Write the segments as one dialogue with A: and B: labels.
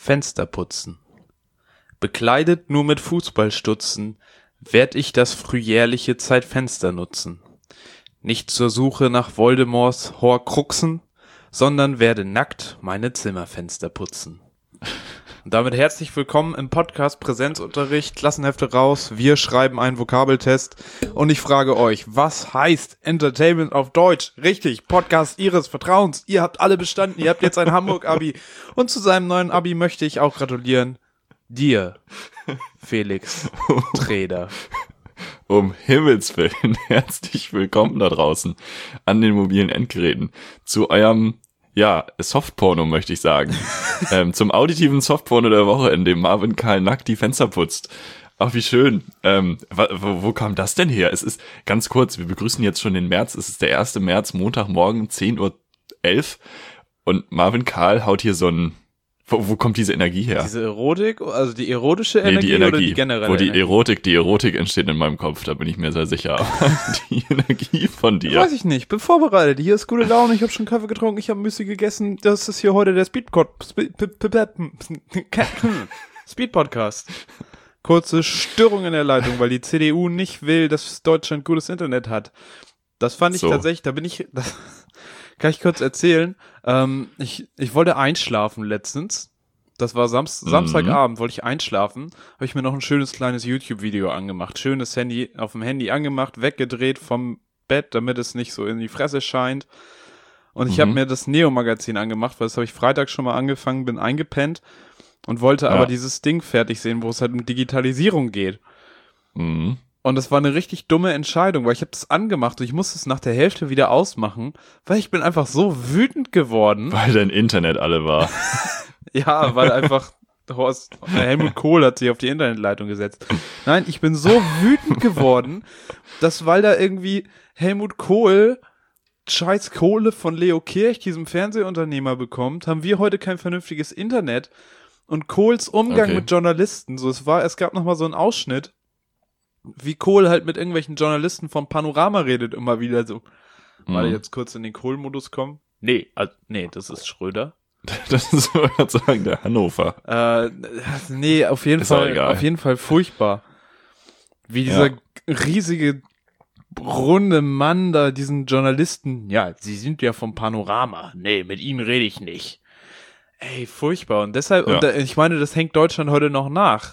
A: Fenster putzen. Bekleidet nur mit Fußballstutzen, werd ich das frühjährliche Zeitfenster nutzen. Nicht zur Suche nach Voldemorts Horcruxen, sondern werde nackt meine Zimmerfenster putzen. Und damit herzlich willkommen im Podcast Präsenzunterricht, Klassenhefte raus, wir schreiben einen Vokabeltest und ich frage euch, was heißt Entertainment auf Deutsch? Richtig, Podcast Ihres Vertrauens, ihr habt alle bestanden, ihr habt jetzt ein Hamburg-Abi und zu seinem neuen Abi möchte ich auch gratulieren. Dir, Felix Treder.
B: Um Himmels Willen, herzlich willkommen da draußen an den mobilen Endgeräten zu eurem, Softporno möchte ich sagen. Zum auditiven Softporno der Woche, in dem Marvin Karl nackt die Fenster putzt. Ach, wie schön. Wo kam das denn her? Es ist, ganz kurz, wir begrüßen jetzt schon den März. Es ist der 1. März, Montagmorgen, 10:11 Uhr. Und Marvin Karl haut hier so ein... Wo kommt diese Energie her?
A: Diese Erotik, also die erotische Energie,
B: die Energie
A: oder die generelle
B: wo die
A: Energie?
B: Die Erotik entsteht in meinem Kopf, da bin ich mir sehr sicher. Die Energie von dir.
A: Weiß ich nicht, bin vorbereitet. Hier ist gute Laune, ich habe schon Kaffee getrunken, ich habe Müsli gegessen. Das ist hier heute der Speed-Podcast. Kurze Störung in der Leitung, weil die CDU nicht will, dass Deutschland gutes Internet hat. Das fand ich tatsächlich, das kann ich kurz erzählen. Ich wollte einschlafen letztens. Das war Samstagabend, wollte ich einschlafen. Habe ich mir noch ein schönes kleines YouTube-Video angemacht. Schönes Handy auf dem Handy angemacht, weggedreht vom Bett, damit es nicht so in die Fresse scheint. Und ich habe mir das Neo-Magazin angemacht, weil das habe ich Freitag schon mal angefangen, bin eingepennt und wollte aber dieses Ding fertig sehen, wo es halt um Digitalisierung geht.
B: Mhm.
A: Und das war eine richtig dumme Entscheidung, weil ich habe das angemacht und ich musste es nach der Hälfte wieder ausmachen, weil ich bin einfach so wütend geworden.
B: Weil dein Internet alle war.
A: Ja, weil einfach Helmut Kohl hat sich auf die Internetleitung gesetzt. Nein, ich bin so wütend geworden, dass weil da irgendwie Helmut Kohl scheiß Kohle von Leo Kirch, diesem Fernsehunternehmer, bekommt, haben wir heute kein vernünftiges Internet. Und Kohls Umgang mit Journalisten, es gab nochmal so einen Ausschnitt, wie Kohl halt mit irgendwelchen Journalisten vom Panorama redet, immer wieder so. Mal jetzt kurz in den Kohl-Modus kommen. Nee, das ist Schröder.
B: Das ist, wollte ich sagen, der Hannover.
A: Auf jeden Fall furchtbar. Wie dieser riesige, runde Mann da, diesen Journalisten, sie sind ja vom Panorama. Nee, mit ihnen rede ich nicht. Ey, furchtbar. Und deshalb, ich meine, das hängt Deutschland heute noch nach.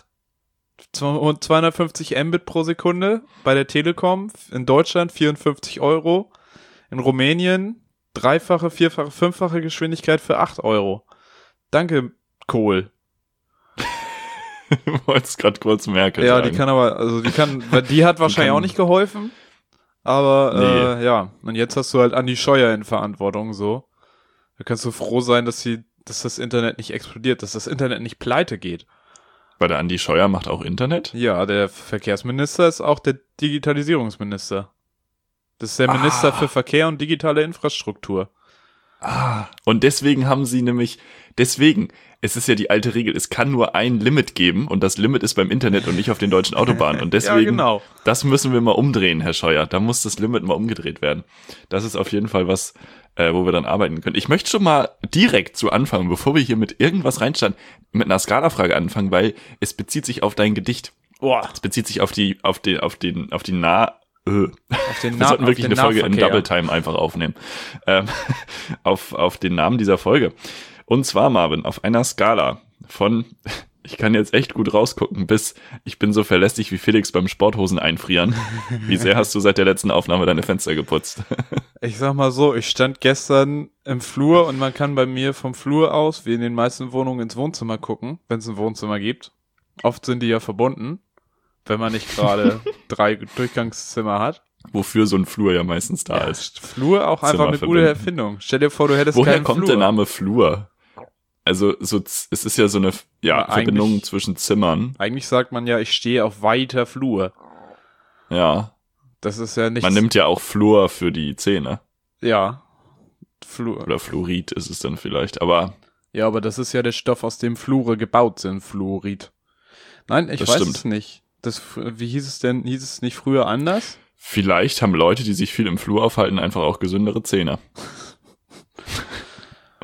A: 250 Mbit pro Sekunde bei der Telekom, in Deutschland 54 Euro, in Rumänien 3-fache, 4-fache, 5-fache Geschwindigkeit für 8 Euro. Danke, Kohl.
B: Du wolltest gerade kurz Merkel sagen.
A: Die hat wahrscheinlich auch nicht geholfen, aber und jetzt hast du halt Andi Scheuer in Verantwortung, so. Da kannst du froh sein, dass das Internet nicht explodiert, dass das Internet nicht pleite geht.
B: Weil der Andi Scheuer macht auch Internet?
A: Ja, der Verkehrsminister ist auch der Digitalisierungsminister. Das ist der Minister für Verkehr und digitale Infrastruktur.
B: Und deswegen es ist ja die alte Regel, es kann nur ein Limit geben und das Limit ist beim Internet und nicht auf den deutschen Autobahnen. Und deswegen, Das müssen wir mal umdrehen, Herr Scheuer. Da muss das Limit mal umgedreht werden. Das ist auf jeden Fall was, wo wir dann arbeiten können. Ich möchte schon mal direkt zu Anfang, bevor wir hier mit irgendwas reinstanden, mit einer Skala-Frage anfangen, weil es bezieht sich auf dein Gedicht. Es bezieht sich auf den wir sollten wirklich eine Folge in Double Time einfach aufnehmen. Auf den Namen dieser Folge. Und zwar, Marvin, auf einer Skala von, ich kann jetzt echt gut rausgucken, bis ich bin so verlässlich wie Felix beim Sporthosen einfrieren. Wie sehr hast du seit der letzten Aufnahme deine Fenster geputzt?
A: Ich sag mal so, ich stand gestern im Flur und man kann bei mir vom Flur aus, wie in den meisten Wohnungen, ins Wohnzimmer gucken, wenn es ein Wohnzimmer gibt. Oft sind die ja verbunden, wenn man nicht gerade 3 Durchgangszimmer hat. Wofür
B: so ein Flur ja meistens da ist.
A: Flur auch einfach eine gute Erfindung. Stell dir vor, du hättest keinen Flur.
B: Woher kommt der Name Flur? Also es ist ja so eine Verbindung zwischen Zimmern.
A: Eigentlich sagt man ja, ich stehe auf weiter Flur.
B: Ja.
A: Das ist ja nichts.
B: Man nimmt ja auch Fluor für die Zähne.
A: Ja.
B: Oder Fluorid ist es dann vielleicht, aber...
A: Ja, aber das ist ja der Stoff, aus dem Flure gebaut sind, Fluorid. Nein, ich weiß es nicht. Wie hieß es denn? Hieß es nicht früher anders?
B: Vielleicht haben Leute, die sich viel im Flur aufhalten, einfach auch gesündere Zähne.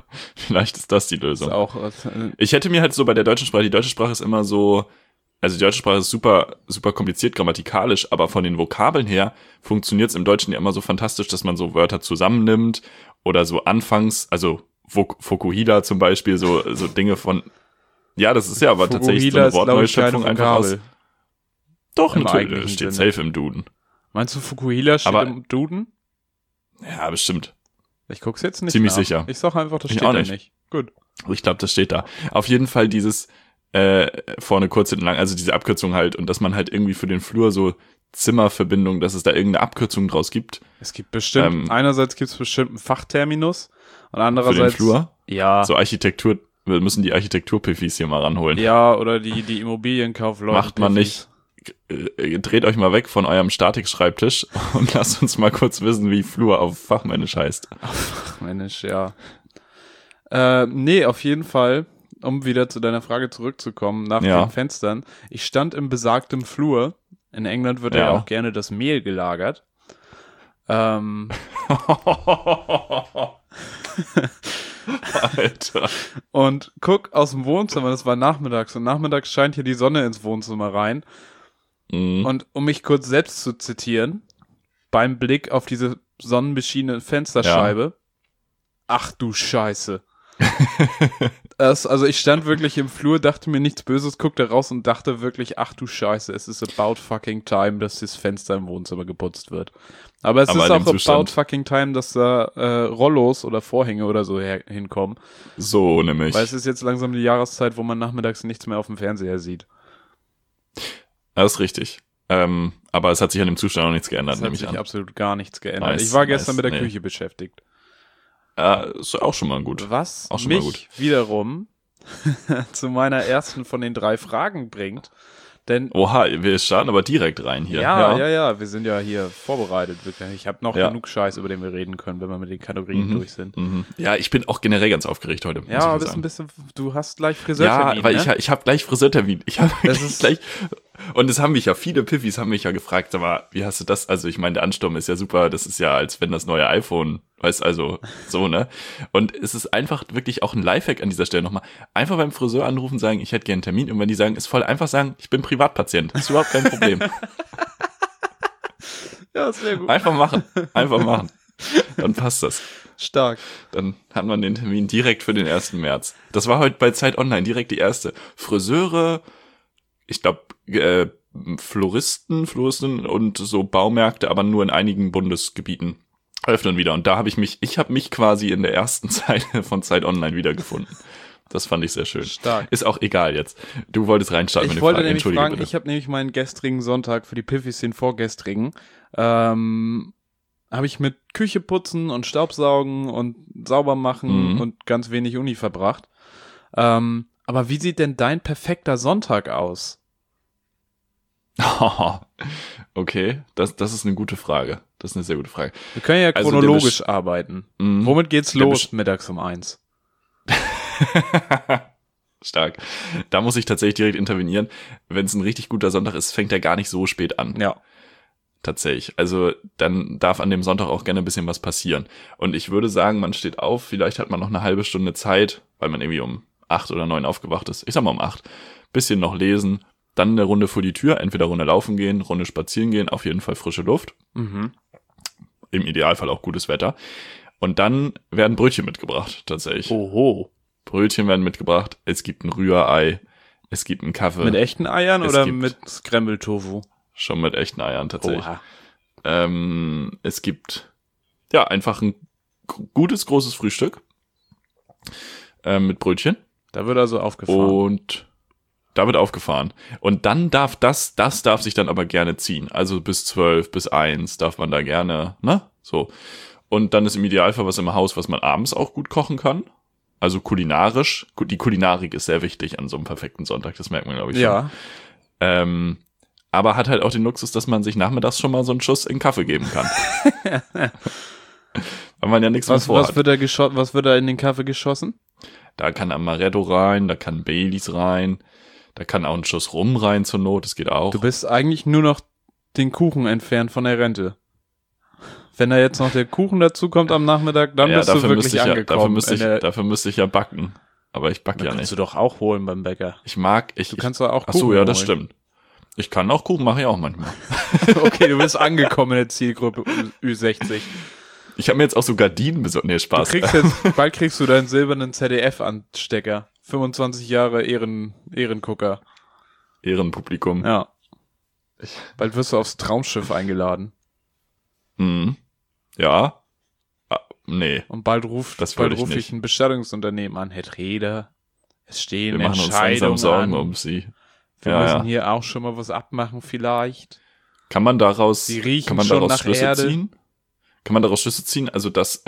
B: Vielleicht ist das die Lösung.
A: Ist auch,
B: Ich hätte mir halt so bei der deutschen Sprache, die deutsche Sprache ist immer so, also die deutsche Sprache ist super, super kompliziert grammatikalisch, aber von den Vokabeln her funktioniert es im Deutschen ja immer so fantastisch, dass man so Wörter zusammennimmt oder so anfangs, also Fukuhila zum Beispiel, so Dinge von, ja, das ist ja aber tatsächlich so eine Wortneuschöpfung einfach aus. Doch,
A: Im
B: natürlich,
A: eigentlichen
B: steht
A: Sinne.
B: safe im Duden.
A: Meinst du, Fukuhila steht
B: Aber-
A: im Duden?
B: Ja, bestimmt.
A: Ich guck's jetzt nicht
B: Ziemlich
A: nach.
B: sicher.
A: Ich sag einfach, das
B: Ich
A: steht
B: auch
A: da
B: nicht.
A: nicht. Gut.
B: Ich glaube, das steht da. Auf jeden Fall dieses vorne kurz hinten lang, also diese Abkürzung halt und dass man halt irgendwie für den Flur so Zimmerverbindung, dass es da irgendeine Abkürzung draus gibt
A: Es gibt bestimmt, einerseits gibt's bestimmt einen Fachterminus und
B: für
A: andererseits.
B: den Flur.
A: Ja.
B: So Architektur, wir müssen die Architekturpiffis hier mal ranholen.
A: Ja, oder die Immobilienkaufleute.
B: Macht man nicht. Dreht euch mal weg von eurem Statikschreibtisch und lasst uns mal kurz wissen, wie Flur auf Fachmännisch heißt.
A: Ach, Mensch, ja. Nee, auf jeden Fall, um wieder zu deiner Frage zurückzukommen, nach
B: Ja.
A: den Fenstern. Ich stand im besagtem Flur. In England wird ja
B: Ja.
A: auch gerne das Mehl gelagert.
B: Alter.
A: Und guck aus dem Wohnzimmer, das war nachmittags, und nachmittags scheint hier die Sonne ins Wohnzimmer rein.
B: Mhm.
A: Und um mich kurz selbst zu zitieren, beim Blick auf diese sonnenbeschienene Fensterscheibe, ach du Scheiße. Also ich stand wirklich im Flur, dachte mir nichts Böses, guckte raus und dachte wirklich, ach du Scheiße, es ist about fucking time, dass das Fenster im Wohnzimmer geputzt wird. Aber es
B: Aber
A: ist
B: in
A: auch
B: dem
A: about
B: Zustand.
A: fucking time, dass da Rollos oder Vorhänge oder so hinkommen.
B: So nämlich.
A: Weil es ist jetzt langsam die Jahreszeit, wo man nachmittags nichts mehr auf dem Fernseher sieht.
B: Das ist richtig. Aber es hat sich an dem Zustand noch nichts geändert,
A: Es hat
B: nehme ich
A: sich
B: an.
A: absolut gar nichts geändert.
B: Nice,
A: Ich war gestern
B: nice,
A: mit der
B: nee.
A: Küche beschäftigt.
B: Ist auch schon mal gut.
A: Was
B: Auch schon mal
A: mich
B: gut.
A: wiederum zu meiner ersten von den 3 Fragen bringt. Denn
B: Oha, wir starten aber direkt rein hier.
A: ja, wir sind ja hier vorbereitet. Ich habe noch
B: Ja.
A: genug Scheiß, über den wir reden können, wenn wir mit den Kategorien durch sind.
B: Mhm. Ja, ich bin auch generell ganz aufgeregt heute. muss ich
A: Ja,
B: mal
A: aber
B: sagen.
A: du hast gleich Friseurtermin,
B: Ja, weil
A: ne?
B: ich habe gleich Friseurtermin. Ich habe
A: Das ist-
B: gleich. Und es haben mich ja viele Piffis haben mich ja gefragt, sag mal, wie hast du das? Also ich meine, der Ansturm ist ja super. Das ist ja, als wenn das neue iPhone, weißt also so, ne? Und es ist einfach wirklich auch ein Lifehack an dieser Stelle nochmal. Einfach beim Friseur anrufen, sagen, ich hätte gerne einen Termin. Und wenn die sagen, ist voll einfach sagen, ich bin Privatpatient. Ist überhaupt kein Problem.
A: Ja, sehr gut.
B: Einfach machen. Einfach machen. Dann passt das.
A: Stark.
B: Dann hat man den Termin direkt für den 1. März. Das war heute bei Zeit Online direkt die erste. Friseure, ich glaube, Floristen und so Baumärkte, aber nur in einigen Bundesgebieten öffnen wieder. Und da habe ich mich quasi in der ersten Zeile von Zeit Online wiedergefunden. Das fand ich sehr schön.
A: Stark.
B: Ist auch egal jetzt. Du wolltest reinstarten mit
A: Ich
B: den
A: wollte
B: Fragen.
A: nämlich
B: Entschuldige
A: fragen,
B: bitte.
A: ich habe nämlich meinen gestrigen Sonntag für die Piffis, den vorgestrigen, habe ich mit Küche putzen und Staubsaugen und sauber machen und ganz wenig Uni verbracht. Aber wie sieht denn dein perfekter Sonntag aus?
B: Okay, das ist eine gute Frage. Das ist eine sehr gute Frage.
A: Wir können ja
B: Also der
A: chronologisch arbeiten.
B: Mhm.
A: Womit geht's
B: Der
A: los mittags um 1?
B: Stark. Da muss ich tatsächlich direkt intervenieren. Wenn es ein richtig guter Sonntag ist, fängt er gar nicht so spät an.
A: Ja.
B: Tatsächlich. Also dann darf an dem Sonntag auch gerne ein bisschen was passieren. Und ich würde sagen, man steht auf, vielleicht hat man noch eine halbe Stunde Zeit, weil man irgendwie um 8 oder 9 aufgewacht ist. Ich sag mal um 8. Bisschen noch lesen, dann eine Runde vor die Tür, entweder Runde laufen gehen, Runde spazieren gehen, auf jeden Fall frische Luft.
A: Mhm.
B: Im Idealfall auch gutes Wetter. Und dann werden Brötchen mitgebracht, tatsächlich.
A: Oho.
B: Brötchen werden mitgebracht, es gibt ein Rührei, es gibt einen Kaffee.
A: Mit echten Eiern
B: Es
A: oder
B: gibt-
A: mit Scramble-Tofu?
B: Schon mit echten Eiern tatsächlich.
A: Oha.
B: Es gibt ja einfach ein gutes, großes Frühstück mit Brötchen
A: Da wird also aufgefahren.
B: und da wird aufgefahren. Und dann darf das darf sich dann aber gerne ziehen. Also bis 12, bis 1 darf man da gerne, ne? So. Und dann ist im Idealfall was im Haus, was man abends auch gut kochen kann. Also kulinarisch. Die Kulinarik ist sehr wichtig an so einem perfekten Sonntag, das merkt man, glaube ich, schon.
A: Ja.
B: Aber hat halt auch den Luxus, dass man sich nachmittags schon mal so einen Schuss in Kaffee geben kann. Weil man ja nichts mehr
A: Was
B: vorhat.
A: wird da in den Kaffee geschossen?
B: Da kann Amaretto rein, da kann Baileys rein, da kann auch ein Schuss Rum rein zur Not, das geht auch.
A: Du bist eigentlich nur noch den Kuchen entfernt von der Rente. Wenn da jetzt noch der Kuchen dazu kommt am Nachmittag, dann bist du wirklich angekommen.
B: Dafür müsste ich ja backen. Aber ich backe ja nicht.
A: Kannst du doch auch holen beim Bäcker.
B: Du
A: kannst doch auch Kuchen
B: Ach so, ja, das
A: holen.
B: Stimmt. Ich kann auch Kuchen, mache ich auch manchmal.
A: Okay, du bist angekommen in der Zielgruppe Ü60.
B: Ich habe mir jetzt auch so Gardinen besorgt. Nee, Spaß.
A: Bald kriegst du deinen silbernen ZDF-Anstecker. 25 Jahre Ehrengucker.
B: Ehrenpublikum.
A: Ja. Bald wirst du aufs Traumschiff eingeladen.
B: Mhm. Ja. Nee.
A: Und bald rufe ich ein Bestattungsunternehmen an. Herr Treder, es stehen
B: Wir machen uns
A: Entscheidungen
B: langsam Sorgen
A: an.
B: um Sie.
A: Wir müssen hier auch schon mal was abmachen vielleicht.
B: Kann man daraus
A: Sie riechen schon nach
B: Schlüsse
A: Erde.
B: ziehen? Kann man daraus Schlüsse ziehen? Also, dass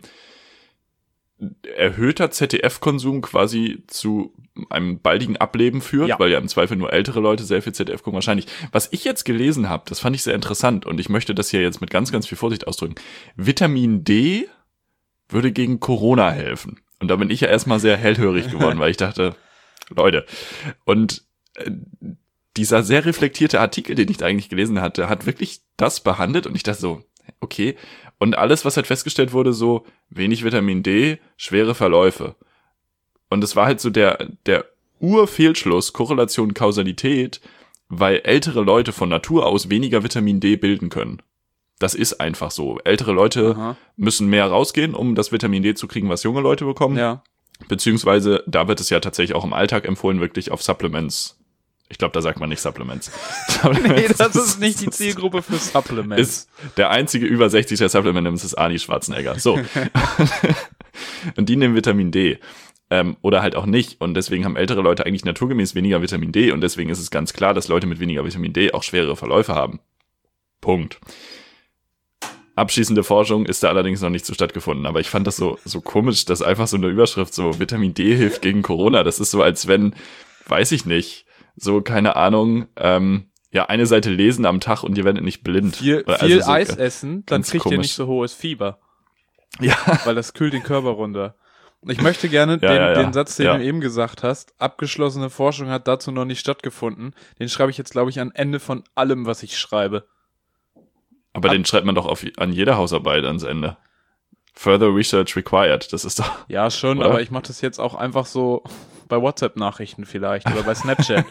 B: erhöhter ZDF-Konsum quasi zu einem baldigen Ableben führt, weil ja im Zweifel nur ältere Leute sehr viel ZDF gucken, wahrscheinlich. Was ich jetzt gelesen habe, das fand ich sehr interessant und ich möchte das hier jetzt mit ganz, ganz viel Vorsicht ausdrücken. Vitamin D würde gegen Corona helfen. Und da bin ich ja erstmal sehr hellhörig geworden, weil ich dachte, Leute. Und dieser sehr reflektierte Artikel, den ich da eigentlich gelesen hatte, hat wirklich das behandelt und ich dachte so, okay. Und alles, was halt festgestellt wurde, so wenig Vitamin D, schwere Verläufe. Und es war halt so der Urfehlschluss, Korrelation, Kausalität, weil ältere Leute von Natur aus weniger Vitamin D bilden können. Das ist einfach so. Ältere Leute müssen mehr rausgehen, um das Vitamin D zu kriegen, was junge Leute bekommen.
A: Ja.
B: Beziehungsweise, da wird es ja tatsächlich auch im Alltag empfohlen, wirklich auf Supplements. Ich glaube, da sagt man nicht Supplements.
A: Nee, das ist nicht die Zielgruppe für Supplements.
B: Ist der einzige über 60, der Supplement nimmt, ist Arnie Schwarzenegger. So. Und die nehmen Vitamin D. Oder halt auch nicht. Und deswegen haben ältere Leute eigentlich naturgemäß weniger Vitamin D. Und deswegen ist es ganz klar, dass Leute mit weniger Vitamin D auch schwerere Verläufe haben. Punkt. Abschließende Forschung ist da allerdings noch nicht so stattgefunden. Aber ich fand das so komisch, dass einfach so eine Überschrift so Vitamin D hilft gegen Corona. Das ist so, als wenn, weiß ich nicht, so, keine Ahnung, eine Seite lesen am Tag und ihr werdet nicht blind.
A: Viel
B: so
A: Eis essen, dann kriegt ihr nicht so hohes Fieber.
B: Ja.
A: Weil das kühlt den Körper runter. Ich möchte gerne den Satz, den du eben gesagt hast, abgeschlossene Forschung hat dazu noch nicht stattgefunden. Den schreibe ich jetzt, glaube ich, am Ende von allem, was ich schreibe.
B: Aber den schreibt man doch an jeder Hausarbeit ans Ende. Further research required, das ist doch...
A: Ja, schon, oder? Aber ich mache das jetzt auch einfach so bei WhatsApp-Nachrichten vielleicht oder bei Snapchat.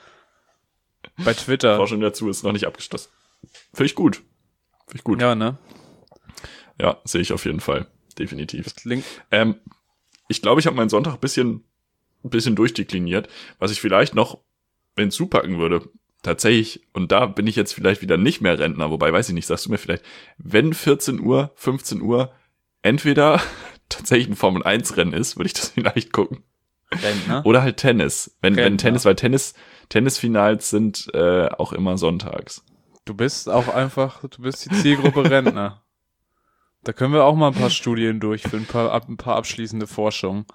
A: Bei Twitter.
B: Forschung dazu ist noch nicht abgeschlossen. Finde ich gut.
A: Ja, ne?
B: Ja, sehe ich auf jeden Fall. Definitiv.
A: Klingt.
B: Ich glaube, ich habe meinen Sonntag ein bisschen durchdekliniert, was ich vielleicht noch hinzupacken würde. Tatsächlich, und da bin ich jetzt vielleicht wieder nicht mehr Rentner, wobei, weiß ich nicht, sagst du mir vielleicht, wenn 14 Uhr, 15 Uhr entweder tatsächlich ein Formel-1-Rennen ist, würde ich das vielleicht gucken.
A: Rentner?
B: Oder halt Tennis. Wenn Tennis, weil Tennisfinals sind auch immer sonntags.
A: Du bist die Zielgruppe Rentner. Da können wir auch mal ein paar Studien durchführen, ein paar abschließende Forschungen.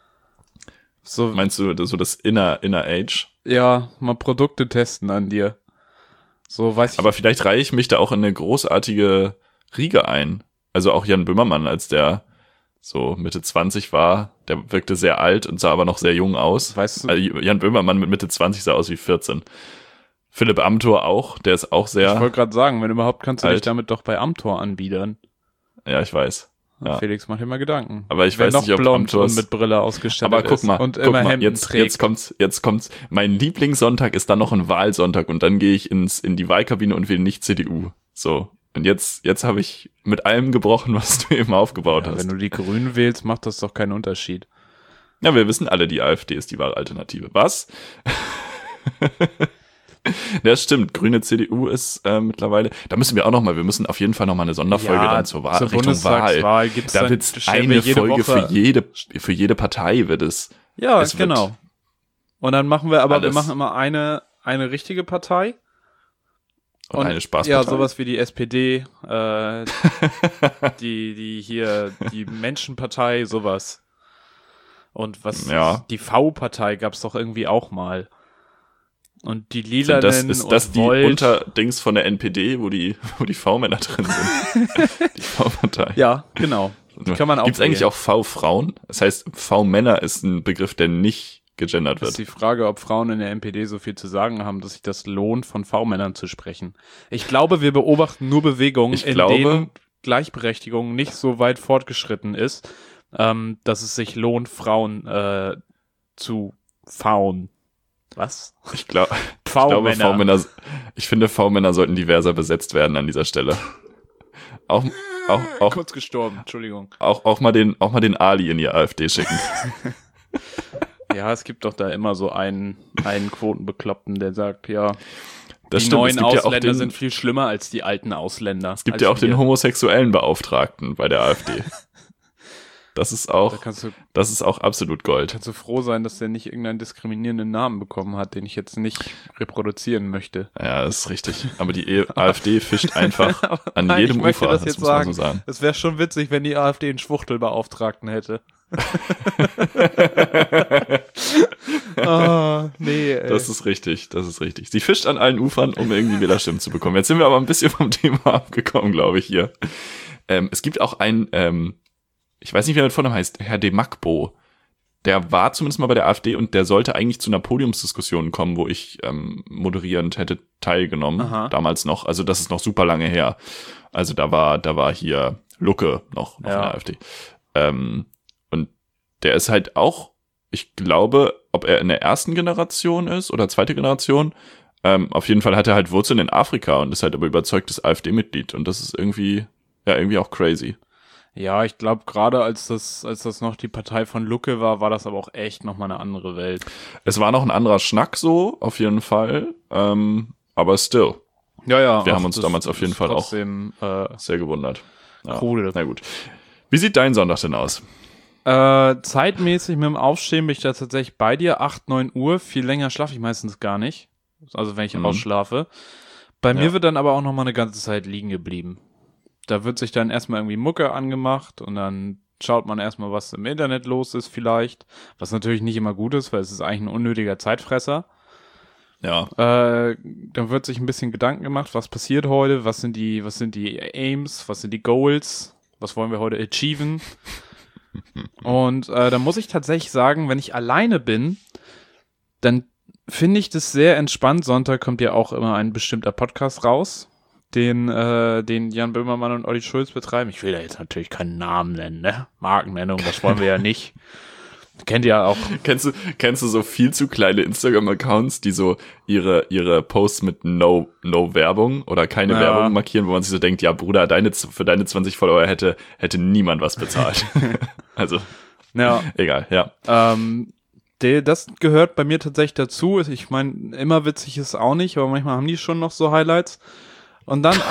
A: So,
B: meinst du so das Inner Age?
A: Ja, mal Produkte testen an dir. So, weiß ich.
B: Aber vielleicht reihe ich mich da auch in eine großartige Riege ein. Also auch Jan Böhmermann, als der so Mitte 20 war, der wirkte sehr alt und sah aber noch sehr jung aus.
A: Weißt du?
B: Also Jan Böhmermann mit Mitte 20 sah aus wie 14. Philipp Amthor auch, der ist auch sehr...
A: Ich wollte gerade sagen, wenn überhaupt kannst du
B: alt.
A: dich damit doch bei Amthor anbiedern.
B: Ja, ich weiß. Ja.
A: Felix macht immer Gedanken.
B: Aber ich weiß nicht, ob
A: blond
B: Amthors...
A: und mit Brille ausgestattet
B: aber guck mal,
A: und immer Hemden trägt.
B: Jetzt kommt's. Mein Lieblingssonntag ist dann noch ein Wahlsonntag und dann gehe ich in die Wahlkabine und wähle nicht CDU. So. Und jetzt habe ich mit allem gebrochen, was du eben aufgebaut hast.
A: Wenn du die Grünen wählst, macht das doch keinen Unterschied.
B: Ja, wir wissen alle, die AfD ist die Wahlalternative. Was? Das stimmt, grüne CDU ist mittlerweile, da müssen wir müssen auf jeden Fall noch mal eine Sonderfolge dann zur Wahl, Richtung Wahl.
A: Gibt's
B: da wird es eine Folge für jede Partei wird es.
A: Ja, genau. Und dann machen wir immer eine richtige Partei.
B: Und eine Spaßpartei.
A: Ja, sowas wie die SPD, die Menschenpartei, sowas. Und die V-Partei gab's doch irgendwie auch mal. Und die Lilanen
B: ist das die Unterdings von der NPD, wo die V-Männer drin sind? Die V-Partei.
A: Ja, genau. Die kann man auch.
B: Gibt's eigentlich auch V-Frauen? Das heißt, V-Männer ist ein Begriff, der nicht gegendert wird.
A: Das ist die Frage, ob Frauen in der NPD so viel zu sagen haben, dass sich das lohnt, von V-Männern zu sprechen. Ich glaube, wir beobachten nur Bewegungen, Gleichberechtigung nicht so weit fortgeschritten ist, dass es sich lohnt, Frauen zu pfauen. Was?
B: Ich glaube, V-Männer, ich finde, V-Männer sollten diverser besetzt werden an dieser Stelle. Auch
A: kurz gestorben, Entschuldigung.
B: Auch mal den Ali in die AfD schicken.
A: Ja, es gibt doch da immer so einen Quotenbekloppten, der sagt, ja,
B: das
A: die
B: stimmt,
A: neuen Ausländer sind viel schlimmer als die alten Ausländer.
B: Es gibt ja auch den homosexuellen Beauftragten bei der AfD. Das ist auch absolut Gold.
A: Kannst du froh sein, dass der nicht irgendeinen diskriminierenden Namen bekommen hat, den ich jetzt nicht reproduzieren möchte.
B: Ja, das ist richtig. Aber die AfD fischt einfach an jedem Ufer,
A: das muss man so
B: sagen.
A: Es wäre schon witzig, wenn die AfD einen Schwuchtelbeauftragten hätte. Nee, ey.
B: Das ist richtig. Sie fischt an allen Ufern, um irgendwie Wählerstimmen zu bekommen. Jetzt sind wir aber ein bisschen vom Thema abgekommen, glaube ich, hier. Es gibt auch einen, ich weiß nicht, wie er mit Vornamen heißt, Herr de Magbo. Der war zumindest mal bei der AfD und der sollte eigentlich zu einer Podiumsdiskussion kommen, wo ich moderierend hätte teilgenommen. Aha. Damals noch. Also das ist noch super lange her. Also da war hier Lucke noch in der AfD. Und der ist halt auch, ich glaube, ob er in der ersten Generation ist oder zweite Generation, auf jeden Fall hat er halt Wurzeln in Afrika und ist halt aber überzeugtes AfD-Mitglied. Und das ist irgendwie auch crazy.
A: Ja, ich glaube, gerade als das noch die Partei von Lucke war das aber auch echt nochmal eine andere Welt.
B: Es war noch ein anderer Schnack so, auf jeden Fall, aber still.
A: Ja.
B: Wir haben uns damals auf jeden Fall trotzdem, auch sehr gewundert. Ja,
A: cool.
B: Na gut. Wie sieht dein Sonntag denn aus?
A: Zeitmäßig mit dem Aufstehen bin ich da tatsächlich bei dir, 8, 9 Uhr. Viel länger schlafe ich meistens gar nicht. Also wenn ich ausschlafe. Bei mir wird dann aber auch nochmal eine ganze Zeit liegen geblieben. Da wird sich dann erstmal irgendwie Mucke angemacht und dann schaut man erstmal, was im Internet los ist vielleicht. Was natürlich nicht immer gut ist, weil es ist eigentlich ein unnötiger Zeitfresser.
B: Ja.
A: Dann wird sich ein bisschen Gedanken gemacht, was passiert heute, was sind die Aims, was sind die Goals, was wollen wir heute achieven. Und dann muss ich tatsächlich sagen, wenn ich alleine bin, dann finde ich das sehr entspannt. Sonntag kommt ja auch immer ein bestimmter Podcast raus, den Jan Böhmermann und Olli Schulz betreiben. Ich will da jetzt natürlich keinen Namen nennen, ne? Markennennung, das wollen wir ja nicht. Kennt ihr auch.
B: Kennst du so viel zu kleine Instagram-Accounts, die so ihre Posts mit No Werbung oder keine Werbung markieren, wo man sich so denkt, ja Bruder, für deine 20 Follower hätte niemand was bezahlt. Also, egal, ja.
A: Das gehört bei mir tatsächlich dazu. Ich meine, immer witzig ist auch nicht, aber manchmal haben die schon noch so Highlights. Und dann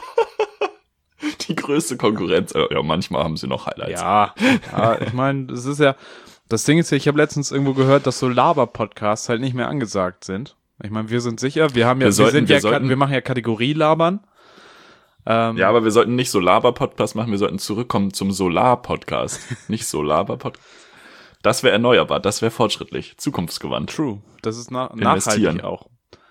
B: die größte Konkurrenz. Ja, manchmal haben sie noch Highlights.
A: Ja, ich meine, das Ding ist ja, ich habe letztens irgendwo gehört, dass so Laber-Podcasts halt nicht mehr angesagt sind. Ich meine, wir sind sicher, wir machen ja Kategorie-Labern.
B: Ja, aber wir sollten nicht so Laber-Podcast machen, wir sollten zurückkommen zum Solar-Podcast. Nicht Solar-Podcast. Das wäre erneuerbar, das wäre fortschrittlich, zukunftsgewandt.
A: True, das ist nachhaltig auch.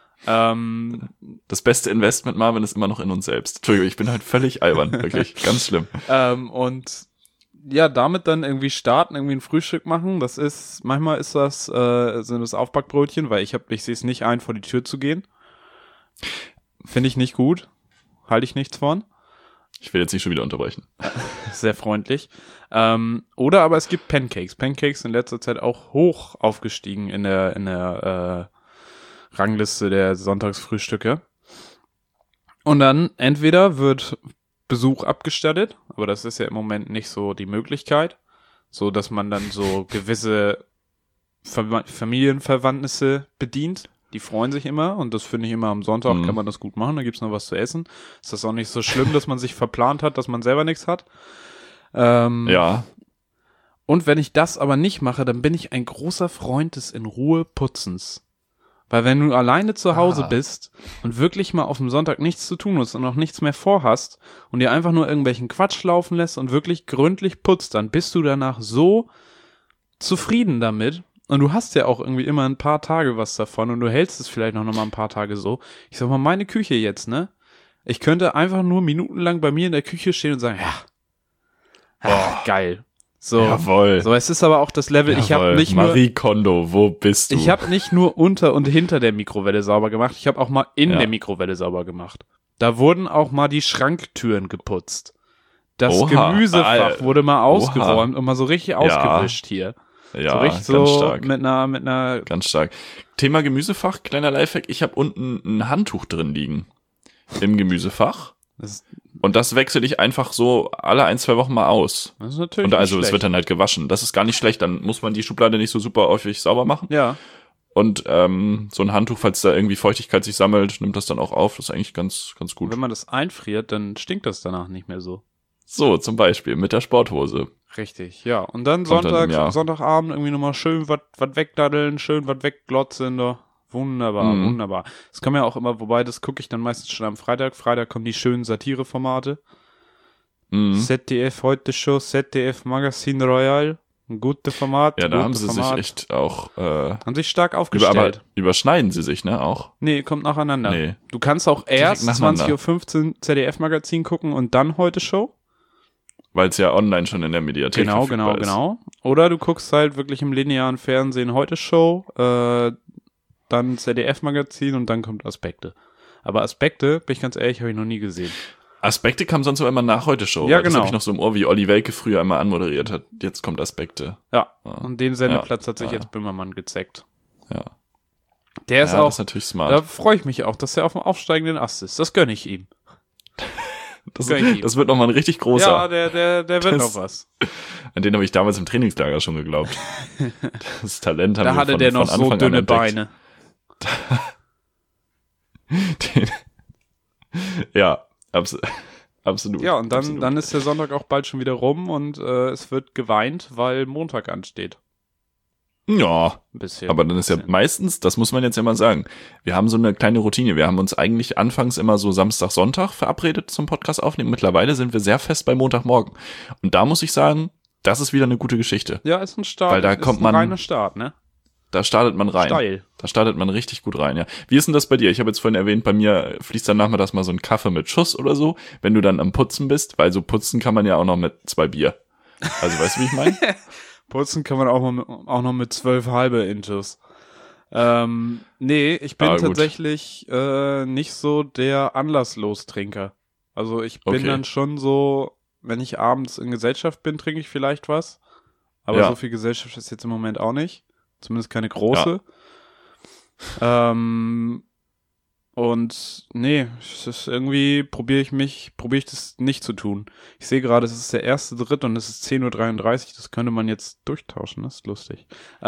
B: Das beste Investment, Marvin, ist immer noch in uns selbst. Entschuldigung, ich bin halt völlig albern, wirklich, ganz schlimm.
A: Und ja, damit dann irgendwie starten, irgendwie ein Frühstück machen, manchmal sind das Aufbackbrötchen, weil ich sehe es nicht ein, vor die Tür zu gehen. Finde ich nicht gut, halte ich nichts von.
B: Ich will jetzt nicht schon wieder unterbrechen.
A: Sehr freundlich. Oder aber es gibt Pancakes. Pancakes in letzter Zeit auch hoch aufgestiegen in der Rangliste der Sonntagsfrühstücke. Und dann entweder wird Besuch abgestattet, aber das ist ja im Moment nicht so die Möglichkeit, so dass man dann so gewisse Familienverwandtnisse bedient. Die freuen sich immer und das finde ich immer am Sonntag kann man das gut machen, da gibt's noch was zu essen. Ist das auch nicht so schlimm, dass man sich verplant hat, dass man selber nichts hat.
B: Ja.
A: Und wenn ich das aber nicht mache, dann bin ich ein großer Freund des in Ruhe Putzens. Weil wenn du alleine zu Hause bist und wirklich mal auf dem Sonntag nichts zu tun hast und auch nichts mehr vorhast und dir einfach nur irgendwelchen Quatsch laufen lässt und wirklich gründlich putzt, dann bist du danach so zufrieden damit. Und du hast ja auch irgendwie immer ein paar Tage was davon und du hältst es vielleicht noch mal ein paar Tage so. Ich sag mal, meine Küche jetzt, ne? Ich könnte einfach nur minutenlang bei mir in der Küche stehen und sagen, geil. So,
B: jawohl.
A: So, es ist aber auch das Level,
B: jawohl.
A: Ich habe nicht nur...
B: Marie Kondo, wo bist du?
A: Ich habe nicht nur unter und hinter der Mikrowelle sauber gemacht, ich habe auch mal in der Mikrowelle sauber gemacht. Da wurden auch mal die Schranktüren geputzt. Das Gemüsefach wurde mal ausgeräumt und mal so richtig ausgewischt hier.
B: Ja,
A: so richtig
B: ganz
A: so
B: stark.
A: mit einer.
B: Ganz stark. Thema Gemüsefach, kleiner Lifehack. Ich habe unten ein Handtuch drin liegen im Gemüsefach. Und das wechsle ich einfach so alle 1-2 Wochen mal aus.
A: Das ist natürlich
B: und also
A: nicht
B: es
A: schlecht.
B: wird dann halt gewaschen. Das ist gar nicht schlecht. Dann muss man die Schublade nicht so super häufig sauber machen.
A: Ja.
B: Und so ein Handtuch, falls da irgendwie Feuchtigkeit sich sammelt, nimmt das dann auch auf. Das ist eigentlich ganz, ganz gut.
A: Wenn man das einfriert, dann stinkt das danach nicht mehr so.
B: So, zum Beispiel mit der Sporthose.
A: Richtig, ja. Und dann
B: Kommt dann im Jahr.
A: Sonntagabend irgendwie nochmal schön was wegdaddeln, schön was wegglotzen. Da. Wunderbar, wunderbar. Das kann man ja auch immer, wobei das gucke ich dann meistens schon am Freitag. Freitag kommen die schönen Satireformate. ZDF Heute Show, ZDF Magazin Royal. Ein gutes Format.
B: Ja, da
A: gute
B: haben sie
A: Format.
B: sich echt auch
A: Haben sich stark
B: aber
A: aufgestellt.
B: überschneiden sie sich, ne, auch?
A: Nee, kommt nacheinander.
B: Nee.
A: Du kannst auch erst
B: nacheinander.
A: 20.15 Uhr ZDF-Magazin gucken und dann Heute Show.
B: Weil es ja online schon in der Mediathek verfügbar ist.
A: Genau. Oder du guckst halt wirklich im linearen Fernsehen Heute Show, dann ZDF-Magazin und dann kommt Aspekte. Aber Aspekte, bin ich ganz ehrlich, habe ich noch nie gesehen.
B: Aspekte kam sonst immer nach Heute Show.
A: Ja,
B: Das
A: genau.
B: habe ich noch so im Ohr, wie Olli Welke früher einmal anmoderiert hat. Jetzt kommt Aspekte.
A: Ja, und den Sendeplatz hat sich
B: Ja.
A: jetzt Böhmermann gezeckt.
B: Ja.
A: Der ist
B: Ja,
A: auch,
B: das ist natürlich smart.
A: da freue ich mich auch, dass er auf dem aufsteigenden Ast ist. Das gönne ich ihm.
B: Das
A: gönn ich ihm.
B: wird nochmal ein richtig großer.
A: Ja, der wird
B: Das-
A: noch was.
B: An den habe ich damals im Trainingslager schon geglaubt. Das Talent haben
A: Da
B: wir
A: hatte
B: von,
A: der
B: von
A: noch so
B: Anfang an
A: dünne
B: entdeckt.
A: Beine.
B: Ja, absolut.
A: Ja, und
B: Absolut.
A: dann ist der Sonntag auch bald schon wieder rum und es wird geweint, weil Montag ansteht.
B: Ja,
A: Ein bisschen.
B: aber dann ist ja meistens, das muss man jetzt ja mal sagen, wir haben so eine kleine Routine. Wir haben uns eigentlich anfangs immer so Samstag, Sonntag verabredet zum Podcast aufnehmen. Mittlerweile sind wir sehr fest bei Montagmorgen. Und da muss ich sagen, das ist wieder eine gute Geschichte.
A: Ja, ist ein Start.
B: Weil da
A: ist
B: kommt
A: ein
B: man-
A: reiner Start, ne?
B: Da startet man rein.
A: Steil.
B: Da startet man richtig gut rein, ja. Wie ist denn das bei dir? Ich habe jetzt vorhin erwähnt, bei mir fließt dann nachmittags mal so ein Kaffee mit Schuss oder so, wenn du dann am Putzen bist, weil so putzen kann man ja auch noch mit 2 Bier. Also weißt du, wie ich meine?
A: Putzen kann man auch noch mit 12 halbe Inches. Nee, ich bin
B: gut.
A: tatsächlich nicht so der Anlasslostrinker. Also ich bin
B: Okay.
A: dann schon so, wenn ich abends in Gesellschaft bin, trinke ich vielleicht was. Aber
B: Ja.
A: so viel Gesellschaft ist jetzt im Moment auch nicht. Zumindest keine große. Und nee, es ist irgendwie probiere ich das nicht zu tun. Ich sehe gerade, es ist der 1.3. und es ist 10.33 Uhr, das könnte man jetzt durchtauschen, das ist lustig.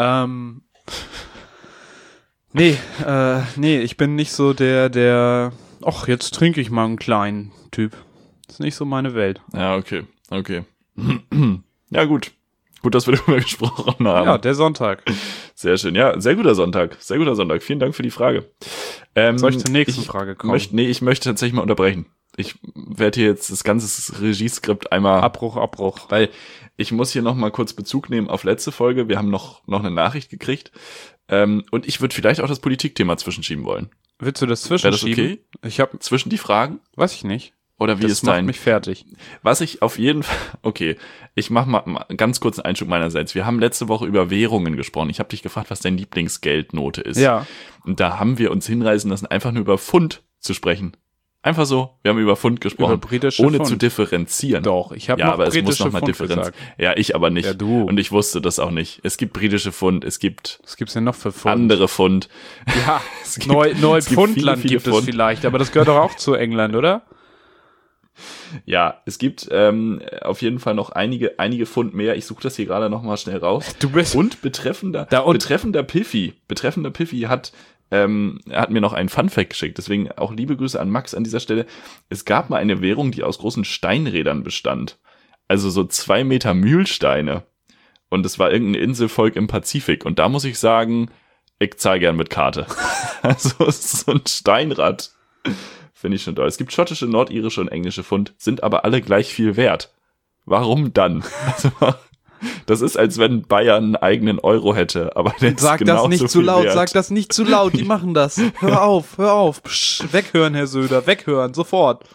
A: Nee, ich bin nicht so der, ach, jetzt trinke ich mal einen kleinen Typ. Das ist nicht so meine Welt.
B: Ja, okay. Ja, gut. Gut, dass wir darüber gesprochen haben.
A: Ja, der Sonntag.
B: Sehr schön. Ja, sehr guter Sonntag. Sehr guter Sonntag. Vielen Dank für die Frage.
A: Soll ich zur nächsten Frage kommen?
B: Ich möchte tatsächlich mal unterbrechen. Ich werde hier jetzt das ganze Regieskript einmal...
A: Abbruch.
B: Weil ich muss hier noch mal kurz Bezug nehmen auf letzte Folge. Wir haben noch eine Nachricht gekriegt. Und ich würde vielleicht auch das Politikthema zwischenschieben wollen.
A: Willst du das
B: Wäre das
A: zwischenschieben?
B: okay?
A: Ich habe,
B: Zwischen die Fragen?
A: weiß ich nicht.
B: Oder wie
A: Das
B: ist
A: macht
B: dein...
A: mich fertig.
B: Was ich auf jeden Fall, okay, ich mache mal ganz kurz einen Einschub meinerseits. Wir haben letzte Woche über Währungen gesprochen. Ich habe dich gefragt, was deine Lieblingsgeldnote ist.
A: Ja.
B: Und da haben wir uns hinreißen lassen, einfach nur über Pfund zu sprechen. Einfach so, wir haben über Pfund gesprochen,
A: Über britische
B: ohne
A: Pfund.
B: zu differenzieren.
A: Doch, ich habe
B: Ja,
A: noch
B: aber es muss
A: britische
B: noch mal
A: Pfund
B: differenzieren.
A: gesagt.
B: Ja, ich aber nicht.
A: Ja, du.
B: Und ich wusste das auch nicht. Es gibt britische Pfund, es gibt
A: Was gibt's denn noch für Pfund?
B: andere Pfund.
A: Ja,
B: Es gibt-
A: Neupfundland
B: viele
A: gibt es
B: Pfund.
A: vielleicht, aber das gehört doch auch zu England, oder?
B: Ja, es gibt auf jeden Fall noch einige Pfund mehr. Ich suche das hier gerade noch mal schnell raus.
A: Du bist
B: Und betreffender Piffy hat er hat mir noch einen Funfact geschickt, deswegen auch liebe Grüße an Max an dieser Stelle. Es gab mal eine Währung, die aus großen Steinrädern bestand. Also so 2 Meter Mühlsteine. Und es war irgendein Inselvolk im Pazifik. Und da muss ich sagen, ich zahle gern mit Karte. Also so ein Steinrad. Finde ich schon toll. Es gibt schottische, nordirische und englische Pfund, sind aber alle gleich viel wert. Warum dann? Also, das ist, als wenn Bayern einen eigenen Euro hätte, aber der
A: Sag
B: ist
A: das
B: genauso
A: nicht zu
B: viel
A: laut,
B: wert.
A: sag das nicht zu laut, die machen das. Hör auf. Psch, weghören, Herr Söder, weghören, sofort.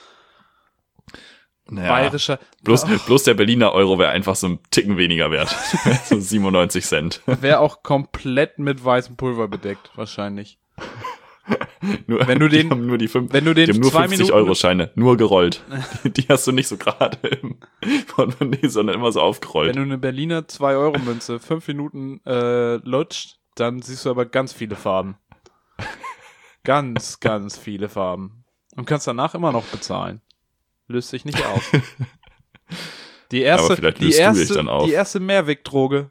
B: Naja,
A: Bayerischer,
B: bloß der Berliner Euro wäre einfach so ein Ticken weniger wert. So 97 Cent.
A: wäre auch komplett mit weißem Pulver bedeckt, wahrscheinlich. Wenn du den,
B: die haben nur die
A: wenn du den
B: die haben nur
A: 2 Minuten
B: 50-Euro-Scheine, nur gerollt. Die hast du nicht so gerade im Portemonnaie, sondern immer so aufgerollt.
A: Wenn du eine Berliner 2-Euro-Münze 5 Minuten lutscht, dann siehst du aber ganz viele Farben. Ganz, ganz viele Farben. Und kannst danach immer noch bezahlen. Löst sich nicht auf. Die erste,
B: Aber vielleicht löst du dich dann auf.
A: Die erste Mehrwegdroge.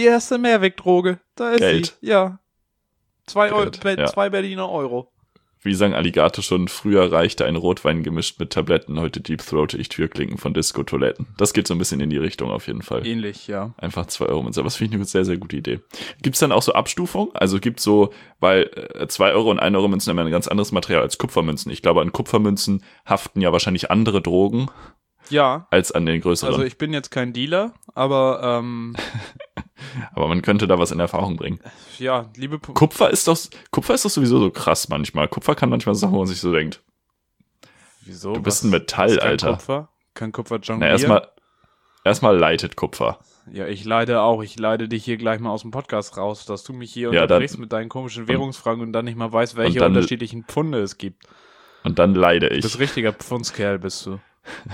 A: Da ist
B: Geld.
A: sie. Ja. 2
B: Ja.
A: Berliner Euro.
B: Wie sang Alligator schon, früher reichte ein Rotwein gemischt mit Tabletten, heute deepthroate ich Türklinken von Disco-Toiletten. Das geht so ein bisschen in die Richtung auf jeden Fall.
A: Ähnlich, ja.
B: Einfach 2 Euro Münze. Was finde ich eine sehr, sehr gute Idee. Gibt's dann auch so Abstufungen? Also gibt's so, weil 2 Euro und 1 Euro Münzen haben ja ein ganz anderes Material als Kupfermünzen. Ich glaube, an Kupfermünzen haften ja wahrscheinlich andere Drogen
A: Ja.
B: als an den größeren.
A: Also ich bin jetzt kein Dealer, aber
B: Aber man könnte da was in Erfahrung bringen.
A: ja, liebe
B: Kupfer ist doch sowieso so krass manchmal. Kupfer kann manchmal Sachen, wo man sich so denkt.
A: Wieso?
B: Du bist ein Metall,
A: was kann
B: Alter.
A: Kupfer? Kann Kupfer
B: Na,
A: jonglieren?
B: erstmal leitet Kupfer.
A: Ja, ich leide auch. Ich leide dich hier gleich mal aus dem Podcast raus, dass du mich hier
B: Ja,
A: unterbrichst mit deinen komischen Währungsfragen und dann nicht mal weißt, welche
B: dann-
A: unterschiedlichen Pfunde es gibt.
B: Und dann leide
A: Du bist
B: ich.
A: richtiger Pfundskerl, bist du.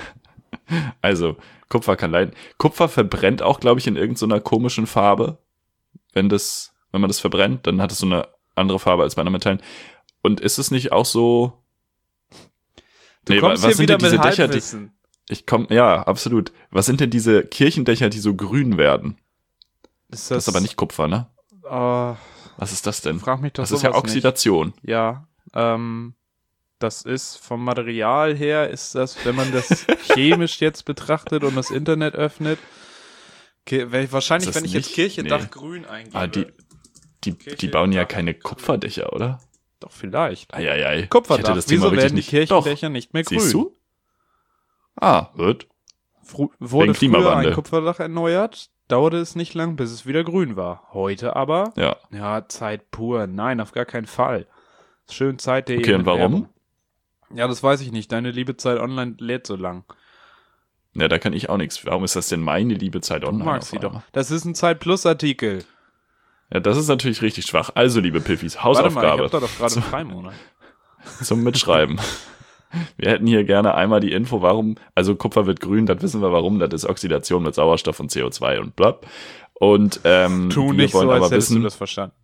B: Also, Kupfer kann leiden. Kupfer verbrennt auch, glaube ich, in irgendeiner komischen Farbe. Wenn man das verbrennt, dann hat es so eine andere Farbe als bei anderen Metallen. Und ist es nicht auch so...
A: Du kommst hier wieder mit Halbwissen.
B: Ja, absolut. Was sind denn diese Kirchendächer, die so grün werden?
A: Ist
B: Das ist aber nicht Kupfer, ne?
A: Oh,
B: Was ist das denn?
A: frag mich doch
B: Das ist ja
A: sowas
B: Oxidation.
A: nicht. Ja, das ist vom Material her, ist das, wenn man das chemisch jetzt betrachtet und das Internet öffnet, wahrscheinlich,
B: Ist das
A: wenn ich jetzt
B: nicht?
A: Kirchendach
B: Nee.
A: grün eingebe.
B: Ah, die bauen ja keine Kupferdächer, oder?
A: Doch, vielleicht.
B: Eieiei. Ich
A: Kupferdach.
B: hätte das Thema
A: Wieso
B: wirklich
A: werden die
B: nicht.
A: Kirchendächer nicht mehr grün?
B: Siehst du? Ah, wird.
A: Wurde
B: Wegen
A: früher
B: Klimawandel.
A: ein Kupferdach erneuert, dauerte es nicht lang, bis es wieder grün war. Heute aber,
B: Ja.
A: Zeit pur. Nein, auf gar keinen Fall. Schön Zeit.de.
B: Okay, und
A: mit
B: warum?
A: Werbung. Ja, das weiß ich nicht. Deine liebe Zeit online lädt so lang.
B: Ja, da kann ich auch nichts. Warum ist das denn meine liebe Zeit
A: Du
B: online?
A: magst
B: auf
A: sie doch.
B: einmal?
A: Das ist ein Zeit-Plus-Artikel.
B: Ja, das ist natürlich richtig schwach. Also, liebe Piffis,
A: Warte mal, ich
B: Hausaufgabe
A: hab da doch gerade einen Freimonat.
B: zum Mitschreiben. Wir hätten hier gerne einmal die Info, warum, also Kupfer wird grün, das wissen wir warum, das ist Oxidation mit Sauerstoff und CO2 und blab. Und
A: Tu
B: wir
A: nicht
B: wollen
A: so, als
B: aber
A: hättest du
B: wissen,
A: das verstanden.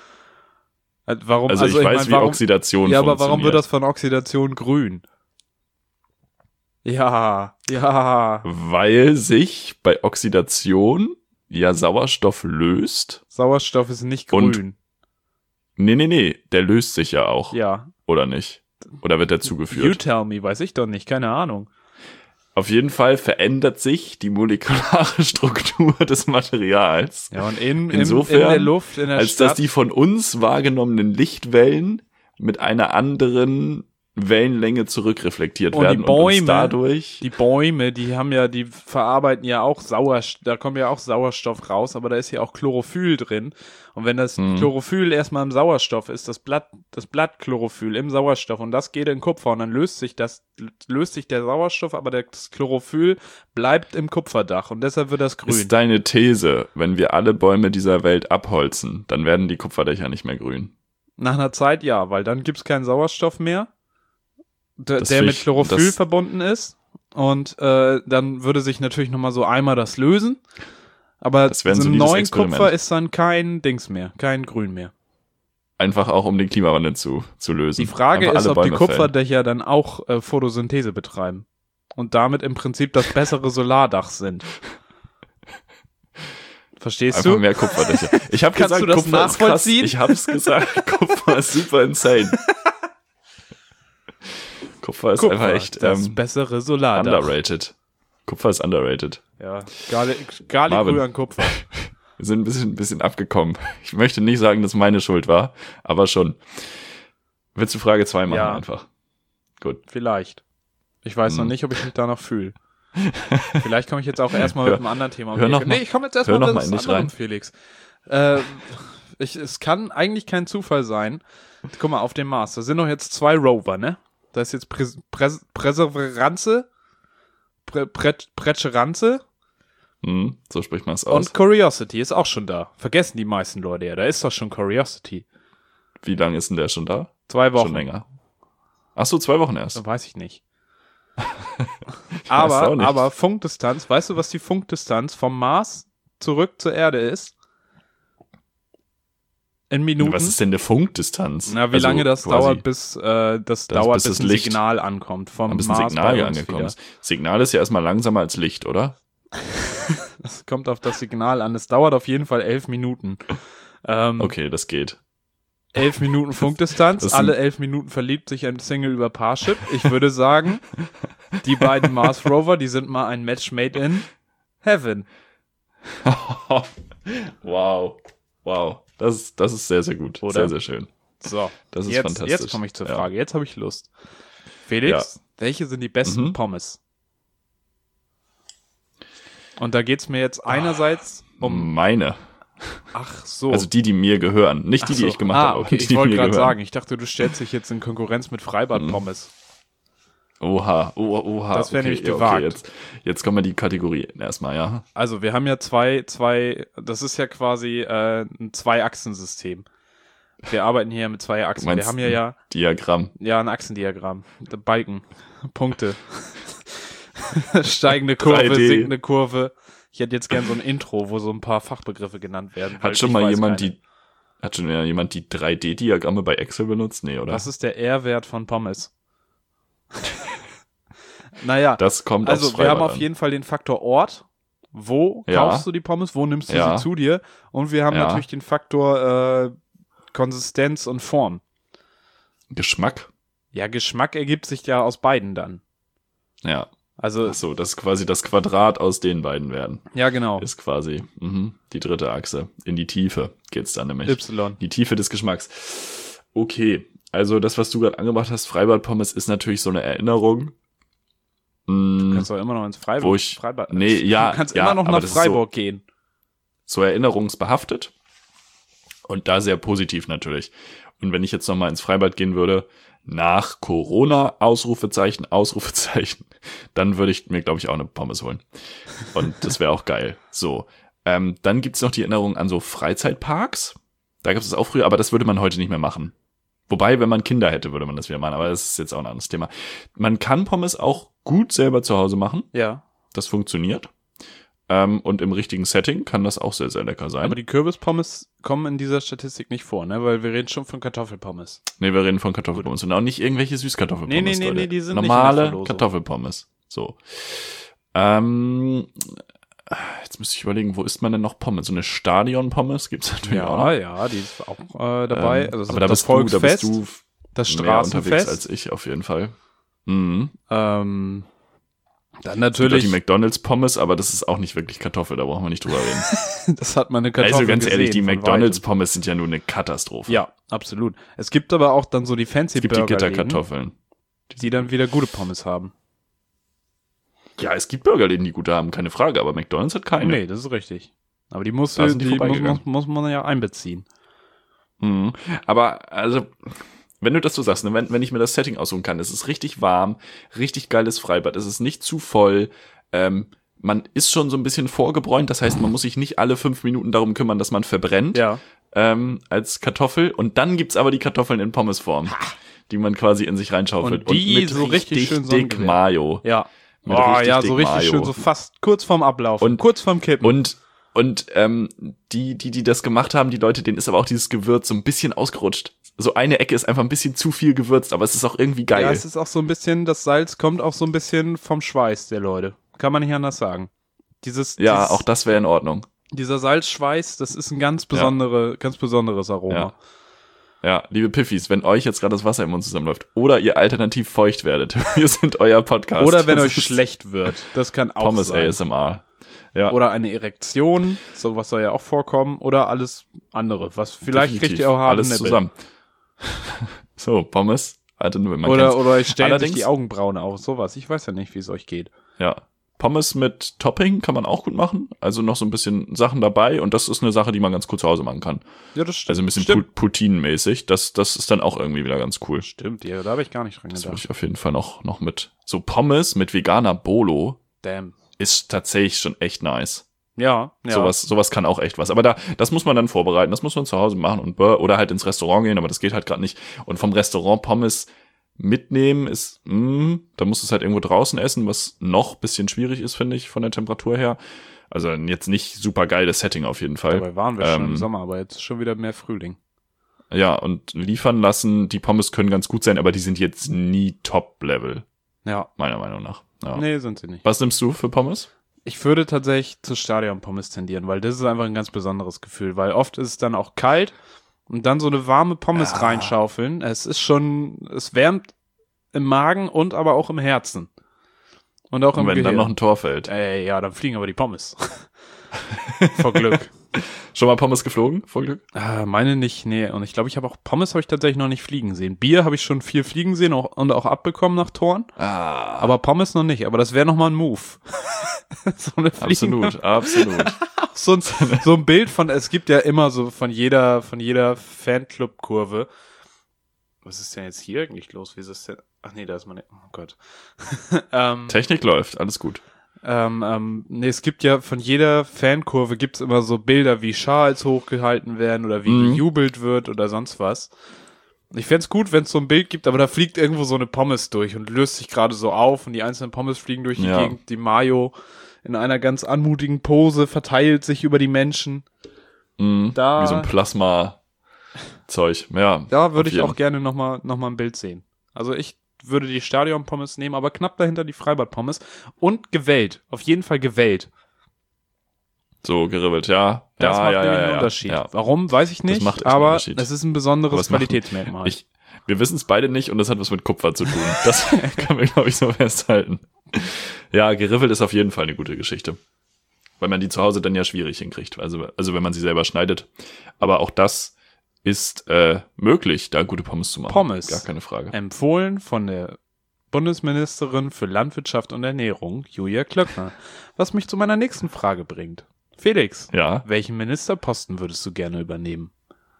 A: Warum?
B: also ich weiß,
A: meine,
B: wie
A: warum,
B: Oxidation
A: ja, aber
B: funktioniert.
A: warum wird das von Oxidation grün? Ja.
B: Weil sich bei Oxidation ja Sauerstoff löst.
A: Sauerstoff ist nicht
B: Und-
A: grün.
B: Nee, der löst sich ja auch,
A: Ja.
B: oder nicht? Oder wird der
A: You
B: zugeführt?
A: tell me, weiß ich doch nicht, keine Ahnung.
B: Auf jeden Fall verändert sich die molekulare Struktur des Materials,
A: Ja, und in
B: Insofern,
A: der Luft, in der
B: als
A: Stadt,
B: dass die von uns wahrgenommenen Lichtwellen mit einer anderen Wellenlänge zurückreflektiert
A: Und die
B: werden und
A: Bäume,
B: uns dadurch
A: die Bäume, die verarbeiten ja auch Sauerstoff, da kommt ja auch Sauerstoff raus, aber da ist ja auch Chlorophyll drin. Und wenn das Chlorophyll erstmal im Sauerstoff ist, das Blattchlorophyll im Sauerstoff und das geht in Kupfer und dann löst sich der Sauerstoff, aber das Chlorophyll bleibt im Kupferdach und deshalb wird das grün.
B: ist deine These, wenn wir alle Bäume dieser Welt abholzen, dann werden die Kupferdächer nicht mehr grün.
A: Nach einer Zeit ja, weil dann gibt's keinen Sauerstoff mehr, der
B: finde
A: mit
B: ich-
A: Chlorophyll
B: das-
A: verbunden ist. Und dann würde sich natürlich nochmal so einmal das lösen. Aber
B: Das wäre ein
A: so einem
B: solides
A: neuen
B: Experiment.
A: Kupfer ist dann kein Dings mehr, kein Grün mehr.
B: Einfach auch, um den Klimawandel zu lösen.
A: Die Frage
B: Einfach
A: ist,
B: alle
A: ob die
B: Bäume fällen.
A: Kupferdächer dann auch Photosynthese betreiben. Und damit im Prinzip das bessere Solardach sind. Verstehst
B: Einfach
A: du?
B: mehr Kupferdächer. Ich habe
A: Kannst
B: gesagt,
A: du das
B: Kupfer ist krass.
A: nachvollziehen?
B: Ich hab's gesagt. Kupfer ist super insane. Kupfer ist einfach echt
A: das bessere Solardach.
B: underrated. Kupfer ist underrated.
A: Ja,
B: Marvin.
A: Garlic an Kupfer.
B: Wir sind ein bisschen abgekommen. Ich möchte nicht sagen, dass meine Schuld war, aber schon. Willst du Frage 2 machen
A: Ja.
B: einfach? Gut.
A: Vielleicht. Ich weiß noch nicht, ob ich mich danach fühle. Vielleicht komme ich jetzt auch erstmal mit einem anderen Thema.
B: hör noch mal-
A: ich komme jetzt
B: hör
A: erstmal
B: noch
A: mit
B: mal
A: was
B: in dich
A: anderem,
B: rein.
A: Felix. Es kann eigentlich kein Zufall sein. Guck mal, auf dem Mars, da sind noch jetzt 2 Rover, ne? Da ist jetzt Perseverance, Perseverance
B: So spricht man es aus.
A: und Curiosity ist auch schon da. Vergessen die meisten Leute ja, da ist doch schon Curiosity.
B: Wie lange ist denn der schon da?
A: 2 Wochen.
B: Schon länger. Ach so, 2 Wochen erst.
A: Das weiß ich nicht.
B: Weiß auch nicht.
A: Aber Funkdistanz, weißt du, was die Funkdistanz vom Mars zurück zur Erde ist? In Minuten.
B: Was ist denn eine Funkdistanz?
A: Na, wie lange das
B: quasi,
A: dauert, bis bis ein
B: Licht,
A: Signal ankommt vom
B: bis
A: Mars
B: ein Signal
A: bei uns
B: angekommen
A: wieder.
B: ist. Signal ist ja erstmal langsamer als Licht, oder?
A: Das kommt auf das Signal an. Es dauert auf jeden Fall 11 Minuten.
B: Okay, das geht.
A: 11 Minuten Funkdistanz,
B: Das
A: alle 11 Minuten verliebt sich ein Single über Parship. Ich würde sagen, die beiden Mars Rover, die sind mal ein Match made in heaven.
B: Wow. Das ist sehr, sehr gut.
A: Oder?
B: Sehr, sehr schön.
A: So,
B: Das ist
A: jetzt
B: fantastisch.
A: komme ich zur
B: Ja.
A: Frage. Jetzt habe ich Lust. Felix, welche sind die besten Pommes? Und da geht's mir jetzt einerseits um...
B: Meine.
A: Ach so.
B: Also die mir gehören. Nicht die,
A: Ach so.
B: die ich gemacht habe.
A: Okay,
B: die,
A: ich
B: die
A: wollte
B: mir
A: gerade
B: gehören.
A: sagen, ich dachte, du stellst dich jetzt in Konkurrenz mit Freibad-Pommes.
B: Oha.
A: Das wäre nämlich
B: ja,
A: gewagt.
B: Jetzt kommen wir die Kategorien erstmal, ja.
A: Also wir haben ja zwei, das ist ja quasi ein Zwei-Achsen-System. Wir arbeiten hier mit 2 Achsen.
B: Du meinst
A: Wir haben hier ja
B: Diagramm.
A: ein Achsendiagramm. Balken, Punkte. Steigende Kurve,
B: 3D.
A: sinkende Kurve. Ich hätte jetzt gern so ein Intro, wo so ein paar Fachbegriffe genannt werden. weil
B: Hat schon
A: ich
B: mal
A: weiß
B: jemand
A: keine.
B: jemand die 3D-Diagramme bei Excel benutzt? Nee, oder?
A: Was ist der R-Wert von Pommes? Naja,
B: Das kommt
A: also
B: aufs
A: wir haben
B: Freibad
A: auf
B: an.
A: jeden Fall den Faktor Ort. Wo
B: Ja.
A: kaufst du die Pommes? Wo nimmst du
B: Ja.
A: sie zu dir? Und wir haben
B: Ja.
A: natürlich den Faktor Konsistenz und Form.
B: Geschmack?
A: Ja, Geschmack ergibt sich ja aus beiden dann.
B: Ja.
A: Also,
B: Ach so, das ist quasi das Quadrat aus den beiden werden.
A: ja genau.
B: Ist quasi die dritte Achse. In die Tiefe geht's dann nämlich.
A: Y.
B: Die Tiefe des Geschmacks. Okay, also das, was du gerade angebracht hast, Freibad-Pommes, ist natürlich so eine Erinnerung.
A: Du kannst doch immer noch ins Freibad.
B: Wo ich-
A: Freibad.
B: nee, ja,
A: Du kannst
B: ja,
A: immer noch
B: aber
A: nach
B: das ist so-
A: Freiburg gehen.
B: So erinnerungsbehaftet und da sehr positiv natürlich. Und wenn ich jetzt nochmal ins Freibad gehen würde, nach Corona, Ausrufezeichen, dann würde ich mir, glaube ich, auch eine Pommes holen. Und das wäre auch geil. So, dann gibt's noch die Erinnerung an so Freizeitparks. Da gab es auch früher, aber das würde man heute nicht mehr machen. Wobei, wenn man Kinder hätte, würde man das wieder machen. Aber das ist jetzt auch ein anderes Thema. Man kann Pommes auch gut selber zu Hause machen.
A: Ja.
B: Das funktioniert. Und im richtigen Setting kann das auch sehr, sehr lecker sein.
A: Aber die Kürbispommes kommen in dieser Statistik nicht vor, ne? Weil wir reden schon von Kartoffelpommes.
B: Nee, wir reden von Kartoffelpommes und auch nicht irgendwelche Süßkartoffelpommes.
A: Nee,
B: Leute.
A: die sind nicht in der
B: normale
A: Verlosung.
B: Kartoffelpommes. So. Jetzt müsste ich überlegen, wo isst man denn noch Pommes? So eine Stadion-Pommes gibt's natürlich auch noch.
A: Ja, die ist auch dabei. Also
B: aber da
A: das
B: bist
A: Volksfest,
B: du
A: das
B: mehr unterwegs
A: Straßenfest.
B: als ich auf jeden Fall. Mhm.
A: Dann
B: Es gibt auch
A: natürlich,
B: die McDonald's-Pommes, aber das ist auch nicht wirklich Kartoffel, da brauchen wir nicht drüber reden.
A: das hat man eine Kartoffel
B: Also ganz ehrlich, die
A: gesehen von
B: McDonald's-Pommes sind ja nur eine Katastrophe.
A: weitem. Ja, absolut. Es gibt aber auch dann so die fancy
B: Es gibt die
A: Burgerläden,
B: Gitterkartoffeln.
A: die dann wieder gute Pommes haben.
B: Ja, es gibt Burgerläden, die gute haben, keine Frage, aber McDonald's hat keine.
A: Nee, das ist richtig. Aber die muss,
B: Da sind die
A: die
B: vorbeigegangen.
A: muss man ja einbeziehen.
B: Mhm. Aber, also, wenn du das so sagst, ne, wenn ich mir das Setting aussuchen kann, es ist richtig warm, richtig geiles Freibad, es ist nicht zu voll, man ist schon so ein bisschen vorgebräunt, das heißt, man muss sich nicht alle 5 Minuten darum kümmern, dass man verbrennt,
A: Ja.
B: als Kartoffel. Und dann gibt's aber die Kartoffeln in Pommesform, die man quasi in sich reinschaufelt.
A: Und die
B: mit
A: so richtig schön
B: dick
A: sonnengewehr.
B: Mayo.
A: Ja.
B: Mit
A: Oh,
B: richtig
A: ja,
B: dick
A: so richtig
B: Mayo.
A: schön, so fast kurz vorm Ablaufen,
B: Und-
A: kurz vorm Kippen.
B: Und die das gemacht haben, die Leute, denen ist aber auch dieses Gewürz so ein bisschen ausgerutscht. So eine Ecke ist einfach ein bisschen zu viel gewürzt, aber es ist auch irgendwie geil.
A: Ja, es ist auch so ein bisschen, das Salz kommt auch so ein bisschen vom Schweiß der Leute. Kann man nicht anders sagen. Dieses,
B: Auch das wäre in Ordnung.
A: dieser Salzschweiß, das ist ein ganz besonderes Aroma.
B: Ja, liebe Piffis, wenn euch jetzt gerade das Wasser im Mund zusammenläuft oder ihr alternativ feucht werdet, wir sind euer Podcast.
A: Oder wenn
B: Das
A: euch
B: ist
A: schlecht wird. Das kann auch
B: Pommes
A: sein.
B: ASMR. Ja,
A: Oder eine Erektion, sowas soll ja auch vorkommen. Oder alles andere, was vielleicht
B: definitiv.
A: kriegt ihr auch harte
B: alles
A: Nippel.
B: zusammen. So, Pommes, alte Nippel, man
A: Oder
B: kennt's.
A: euch stellen sich
B: Allerdings-
A: die Augenbrauen auf, sowas. Ich weiß ja nicht, wie es euch geht.
B: Ja. Pommes mit Topping kann man auch gut machen. Also noch so ein bisschen Sachen dabei und das ist eine Sache, die man ganz gut zu Hause machen kann.
A: Ja, das stimmt.
B: Also ein bisschen
A: Stimmt.
B: Poutine-mäßig. Das ist dann auch irgendwie wieder ganz cool.
A: Stimmt, ja, da habe ich gar nicht dran
B: Das würde
A: gedacht.
B: ich auf jeden Fall noch mit. So Pommes mit veganer Bolo
A: Damn.
B: ist tatsächlich schon echt nice.
A: Ja.
B: Sowas kann auch echt was. Aber das muss man dann vorbereiten, das muss man zu Hause machen oder halt ins Restaurant gehen, aber das geht halt gerade nicht. Und vom Restaurant Pommes mitnehmen ist, da musst du es halt irgendwo draußen essen, was noch ein bisschen schwierig ist, finde ich, von der Temperatur her. Also jetzt nicht super geiles Setting auf jeden Fall.
A: Dabei waren wir schon im Sommer, aber jetzt ist schon wieder mehr Frühling.
B: Ja, und liefern lassen, die Pommes können ganz gut sein, aber die sind jetzt nie Top-Level.
A: Ja.
B: Meiner Meinung nach. Ja.
A: Nee, sind sie nicht.
B: Was nimmst du für Pommes?
A: Ich würde tatsächlich zu Stadion-Pommes tendieren, weil das ist einfach ein ganz besonderes Gefühl, weil oft ist es dann auch kalt und dann so eine warme Pommes reinschaufeln. Es wärmt im Magen und aber auch im Herzen. Und auch im
B: Wenn
A: Gehirn.
B: dann noch ein Tor fällt.
A: Ja, dann fliegen aber die Pommes. Vor Glück.
B: Schon mal Pommes geflogen? Vor Glück?
A: Meine nicht, nee. Und ich glaube, Pommes habe ich tatsächlich noch nicht fliegen sehen. Bier habe ich schon viel fliegen sehen und auch abbekommen nach Toren. Aber Pommes noch nicht. Aber das wäre nochmal ein Move. So eine
B: Absolut.
A: so ein Bild es gibt ja immer so von jeder Fanclub-Kurve. Was ist denn jetzt hier eigentlich los? Wie ist das denn? Ach nee, da ist meine, oh Gott.
B: Technik läuft, alles gut.
A: Nee, es gibt ja von jeder Fankurve gibt's immer so Bilder, wie Schals hochgehalten werden oder wie gejubelt wird oder sonst was. Ich fänd's gut, wenn es so ein Bild gibt, aber da fliegt irgendwo so eine Pommes durch und löst sich gerade so auf und die einzelnen Pommes fliegen durch die Gegend. Die Mayo in einer ganz anmutigen Pose verteilt sich über die Menschen.
B: Wie so ein Plasma-Zeug. Ja,
A: da würde ich auch gerne noch mal ein Bild sehen. Also ich würde die Stadion-Pommes nehmen, aber knapp dahinter die Freibad-Pommes und gewellt. Auf jeden Fall gewellt.
B: So geribbelt, ja.
A: Das macht nämlich einen Unterschied. Ja. Warum, weiß ich nicht, aber es ist ein besonderes Qualitätsmerkmal.
B: Wir wissen es beide nicht und das hat was mit Kupfer zu tun. Das können wir, glaube ich, so festhalten. Ja, geribbelt ist auf jeden Fall eine gute Geschichte. Weil man die zu Hause dann ja schwierig hinkriegt. Also wenn man sie selber schneidet. Aber auch das ist möglich, da gute Pommes zu machen.
A: Pommes.
B: Gar keine Frage.
A: Empfohlen von der Bundesministerin für Landwirtschaft und Ernährung, Julia Klöckner. Was mich zu meiner nächsten Frage bringt. Felix, welchen Ministerposten würdest du gerne übernehmen?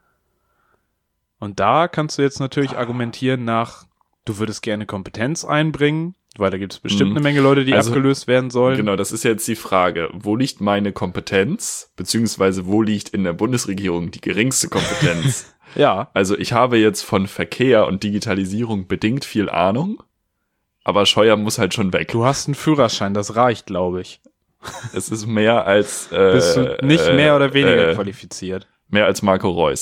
A: Und da kannst du jetzt natürlich argumentieren du würdest gerne Kompetenz einbringen, weil da gibt es bestimmt eine Menge Leute, die abgelöst werden sollen.
B: Genau, das ist jetzt die Frage. Wo liegt meine Kompetenz, beziehungsweise wo liegt in der Bundesregierung die geringste Kompetenz?
A: Ja.
B: Also ich habe jetzt von Verkehr und Digitalisierung bedingt viel Ahnung, aber Scheuer muss halt schon weg.
A: Du hast einen Führerschein, das reicht, glaube ich.
B: Es ist mehr als...
A: Bist du nicht mehr oder weniger qualifiziert?
B: Mehr als Marco Reus.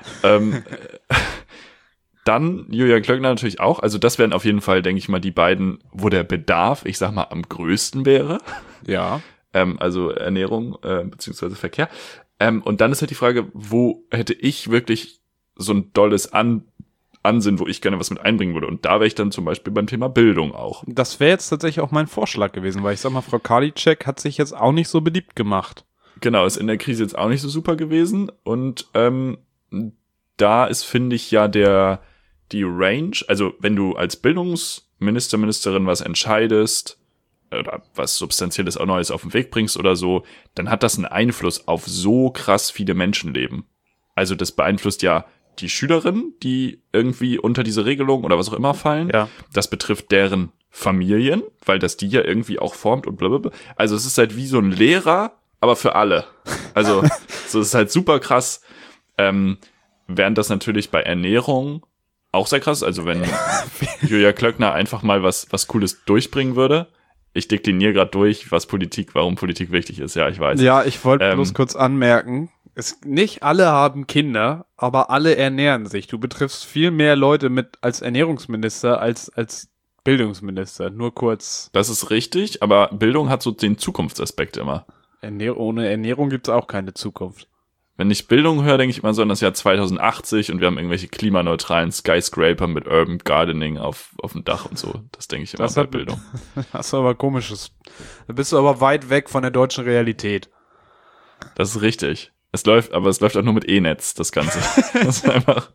B: Dann Julia Klöckner natürlich auch. Also das wären auf jeden Fall, denke ich mal, die beiden, wo der Bedarf, ich sag mal, am größten wäre.
A: Ja.
B: Also Ernährung beziehungsweise Verkehr. Und dann ist halt die Frage, wo hätte ich wirklich so ein dolles Ansinnen, wo ich gerne was mit einbringen würde. Und da wäre ich dann zum Beispiel beim Thema Bildung auch.
A: Das wäre jetzt tatsächlich auch mein Vorschlag gewesen, weil ich sag mal, Frau Karliczek hat sich jetzt auch nicht so beliebt gemacht.
B: Genau, ist in der Krise jetzt auch nicht so super gewesen. Und da ist, finde ich, ja die Range, also wenn du als Bildungsminister, Ministerin was entscheidest oder was Substanzielles auch Neues auf den Weg bringst oder so, dann hat das einen Einfluss auf so krass viele Menschenleben. Also das beeinflusst ja die Schülerinnen, die irgendwie unter diese Regelung oder was auch immer fallen.
A: Ja.
B: Das betrifft deren Familien, weil das die ja irgendwie auch formt und blablabla. Also es ist halt wie so ein Lehrer, aber für alle. Also so ist halt super krass. Während das natürlich bei Ernährung auch sehr krass, also wenn Julia Klöckner einfach mal was Cooles durchbringen würde. Ich dekliniere gerade durch, warum Politik wichtig ist. Ja, ich weiß.
A: Ja, ich wollte bloß kurz anmerken, nicht alle haben Kinder, aber alle ernähren sich. Du betriffst viel mehr Leute als Ernährungsminister als Bildungsminister. Nur kurz.
B: Das ist richtig, aber Bildung hat so den Zukunftsaspekt immer.
A: Ohne Ernährung gibt's auch keine Zukunft.
B: Wenn ich Bildung höre, denke ich immer so an das Jahr 2080 und wir haben irgendwelche klimaneutralen Skyscraper mit Urban Gardening auf dem Dach und so. Das denke ich immer bei Bildung.
A: Das ist aber komisches. Da bist du aber weit weg von der deutschen Realität.
B: Das ist richtig. Es läuft auch nur mit E-Netz, das Ganze. Das ist einfach.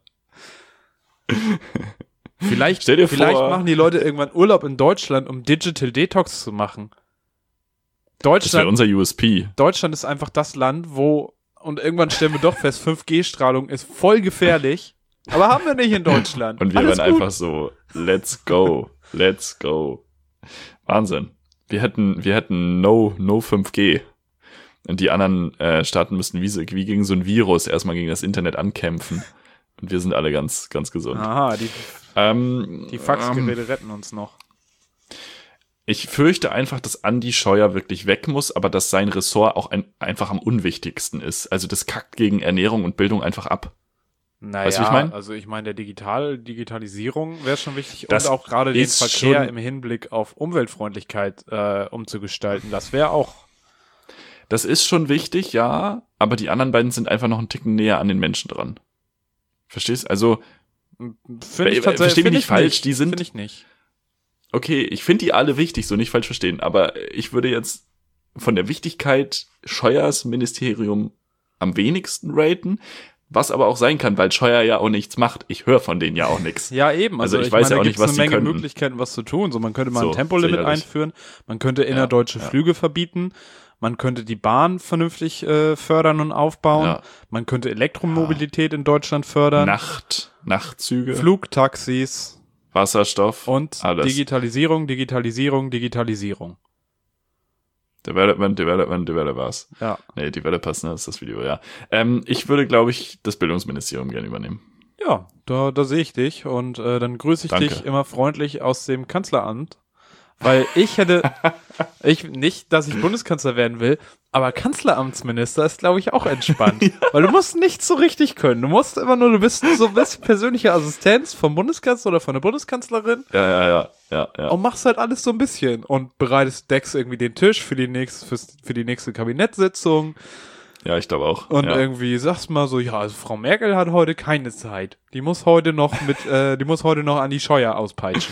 A: Vielleicht machen die Leute irgendwann Urlaub in Deutschland, um Digital Detox zu machen.
B: Das wäre unser USP.
A: Deutschland ist einfach das Land, und irgendwann stellen wir doch fest, 5G-Strahlung ist voll gefährlich, aber haben wir nicht in Deutschland.
B: Und wir waren einfach so, let's go. Wahnsinn. Wir hätten no 5G. Und die anderen Staaten müssten wie gegen so ein Virus erstmal gegen das Internet ankämpfen. Und wir sind alle ganz, ganz gesund.
A: Aha, die Faxgeräte retten uns noch.
B: Ich fürchte einfach, dass Andi Scheuer wirklich weg muss, aber dass sein Ressort auch einfach am unwichtigsten ist. Also das kackt gegen Ernährung und Bildung einfach ab.
A: Naja,
B: weißt du, wie ich mein?
A: Also ich meine, Digitalisierung wäre schon wichtig
B: Das
A: und auch gerade den
B: ist
A: Verkehr
B: schon-
A: im Hinblick auf Umweltfreundlichkeit umzugestalten. Das wäre auch.
B: Das ist schon wichtig, ja, aber die anderen beiden sind einfach noch einen Ticken näher an den Menschen dran. Verstehst? Also,
A: Finde ich
B: versteh mich nicht falsch, die sind-
A: Finde ich nicht.
B: okay, ich finde die alle wichtig, so nicht falsch verstehen, aber ich würde jetzt von der Wichtigkeit Scheuers Ministerium am wenigsten raten, was aber auch sein kann, weil Scheuer ja auch nichts macht. Ich höre von denen ja auch nichts.
A: Ja, eben.
B: Also ich weiß ja auch nicht, was
A: eine
B: sie
A: Menge
B: können.
A: Möglichkeiten, was zu tun. So, man könnte mal
B: So,
A: ein Tempolimit
B: sicherlich.
A: einführen, man könnte innerdeutsche Flüge verbieten, man könnte die Bahn vernünftig fördern und aufbauen,
B: Ja.
A: man könnte Elektromobilität in Deutschland fördern,
B: Nachtzüge,
A: Flugtaxis
B: Wasserstoff
A: und
B: alles.
A: Digitalisierung.
B: Developers.
A: Ja.
B: Nee, Developers, ne, ist das Video, ja. Ich würde, glaube ich, das Bildungsministerium gerne übernehmen.
A: Ja, da sehe ich dich und dann grüße ich
B: Danke.
A: dich immer freundlich aus dem Kanzleramt, weil nicht, dass ich Bundeskanzler werden will, aber Kanzleramtsminister ist, glaube ich, auch entspannt, weil du musst nichts so richtig können. Du bist persönliche Assistenz vom Bundeskanzler oder von der Bundeskanzlerin
B: Ja.
A: und machst halt alles so ein bisschen und deckst irgendwie den Tisch für die nächste Kabinettssitzung.
B: Ja, ich glaube auch.
A: Und
B: ja.
A: irgendwie sagst mal so, ja, also Frau Merkel hat heute keine Zeit. Die muss heute noch an die Scheuer auspeitschen.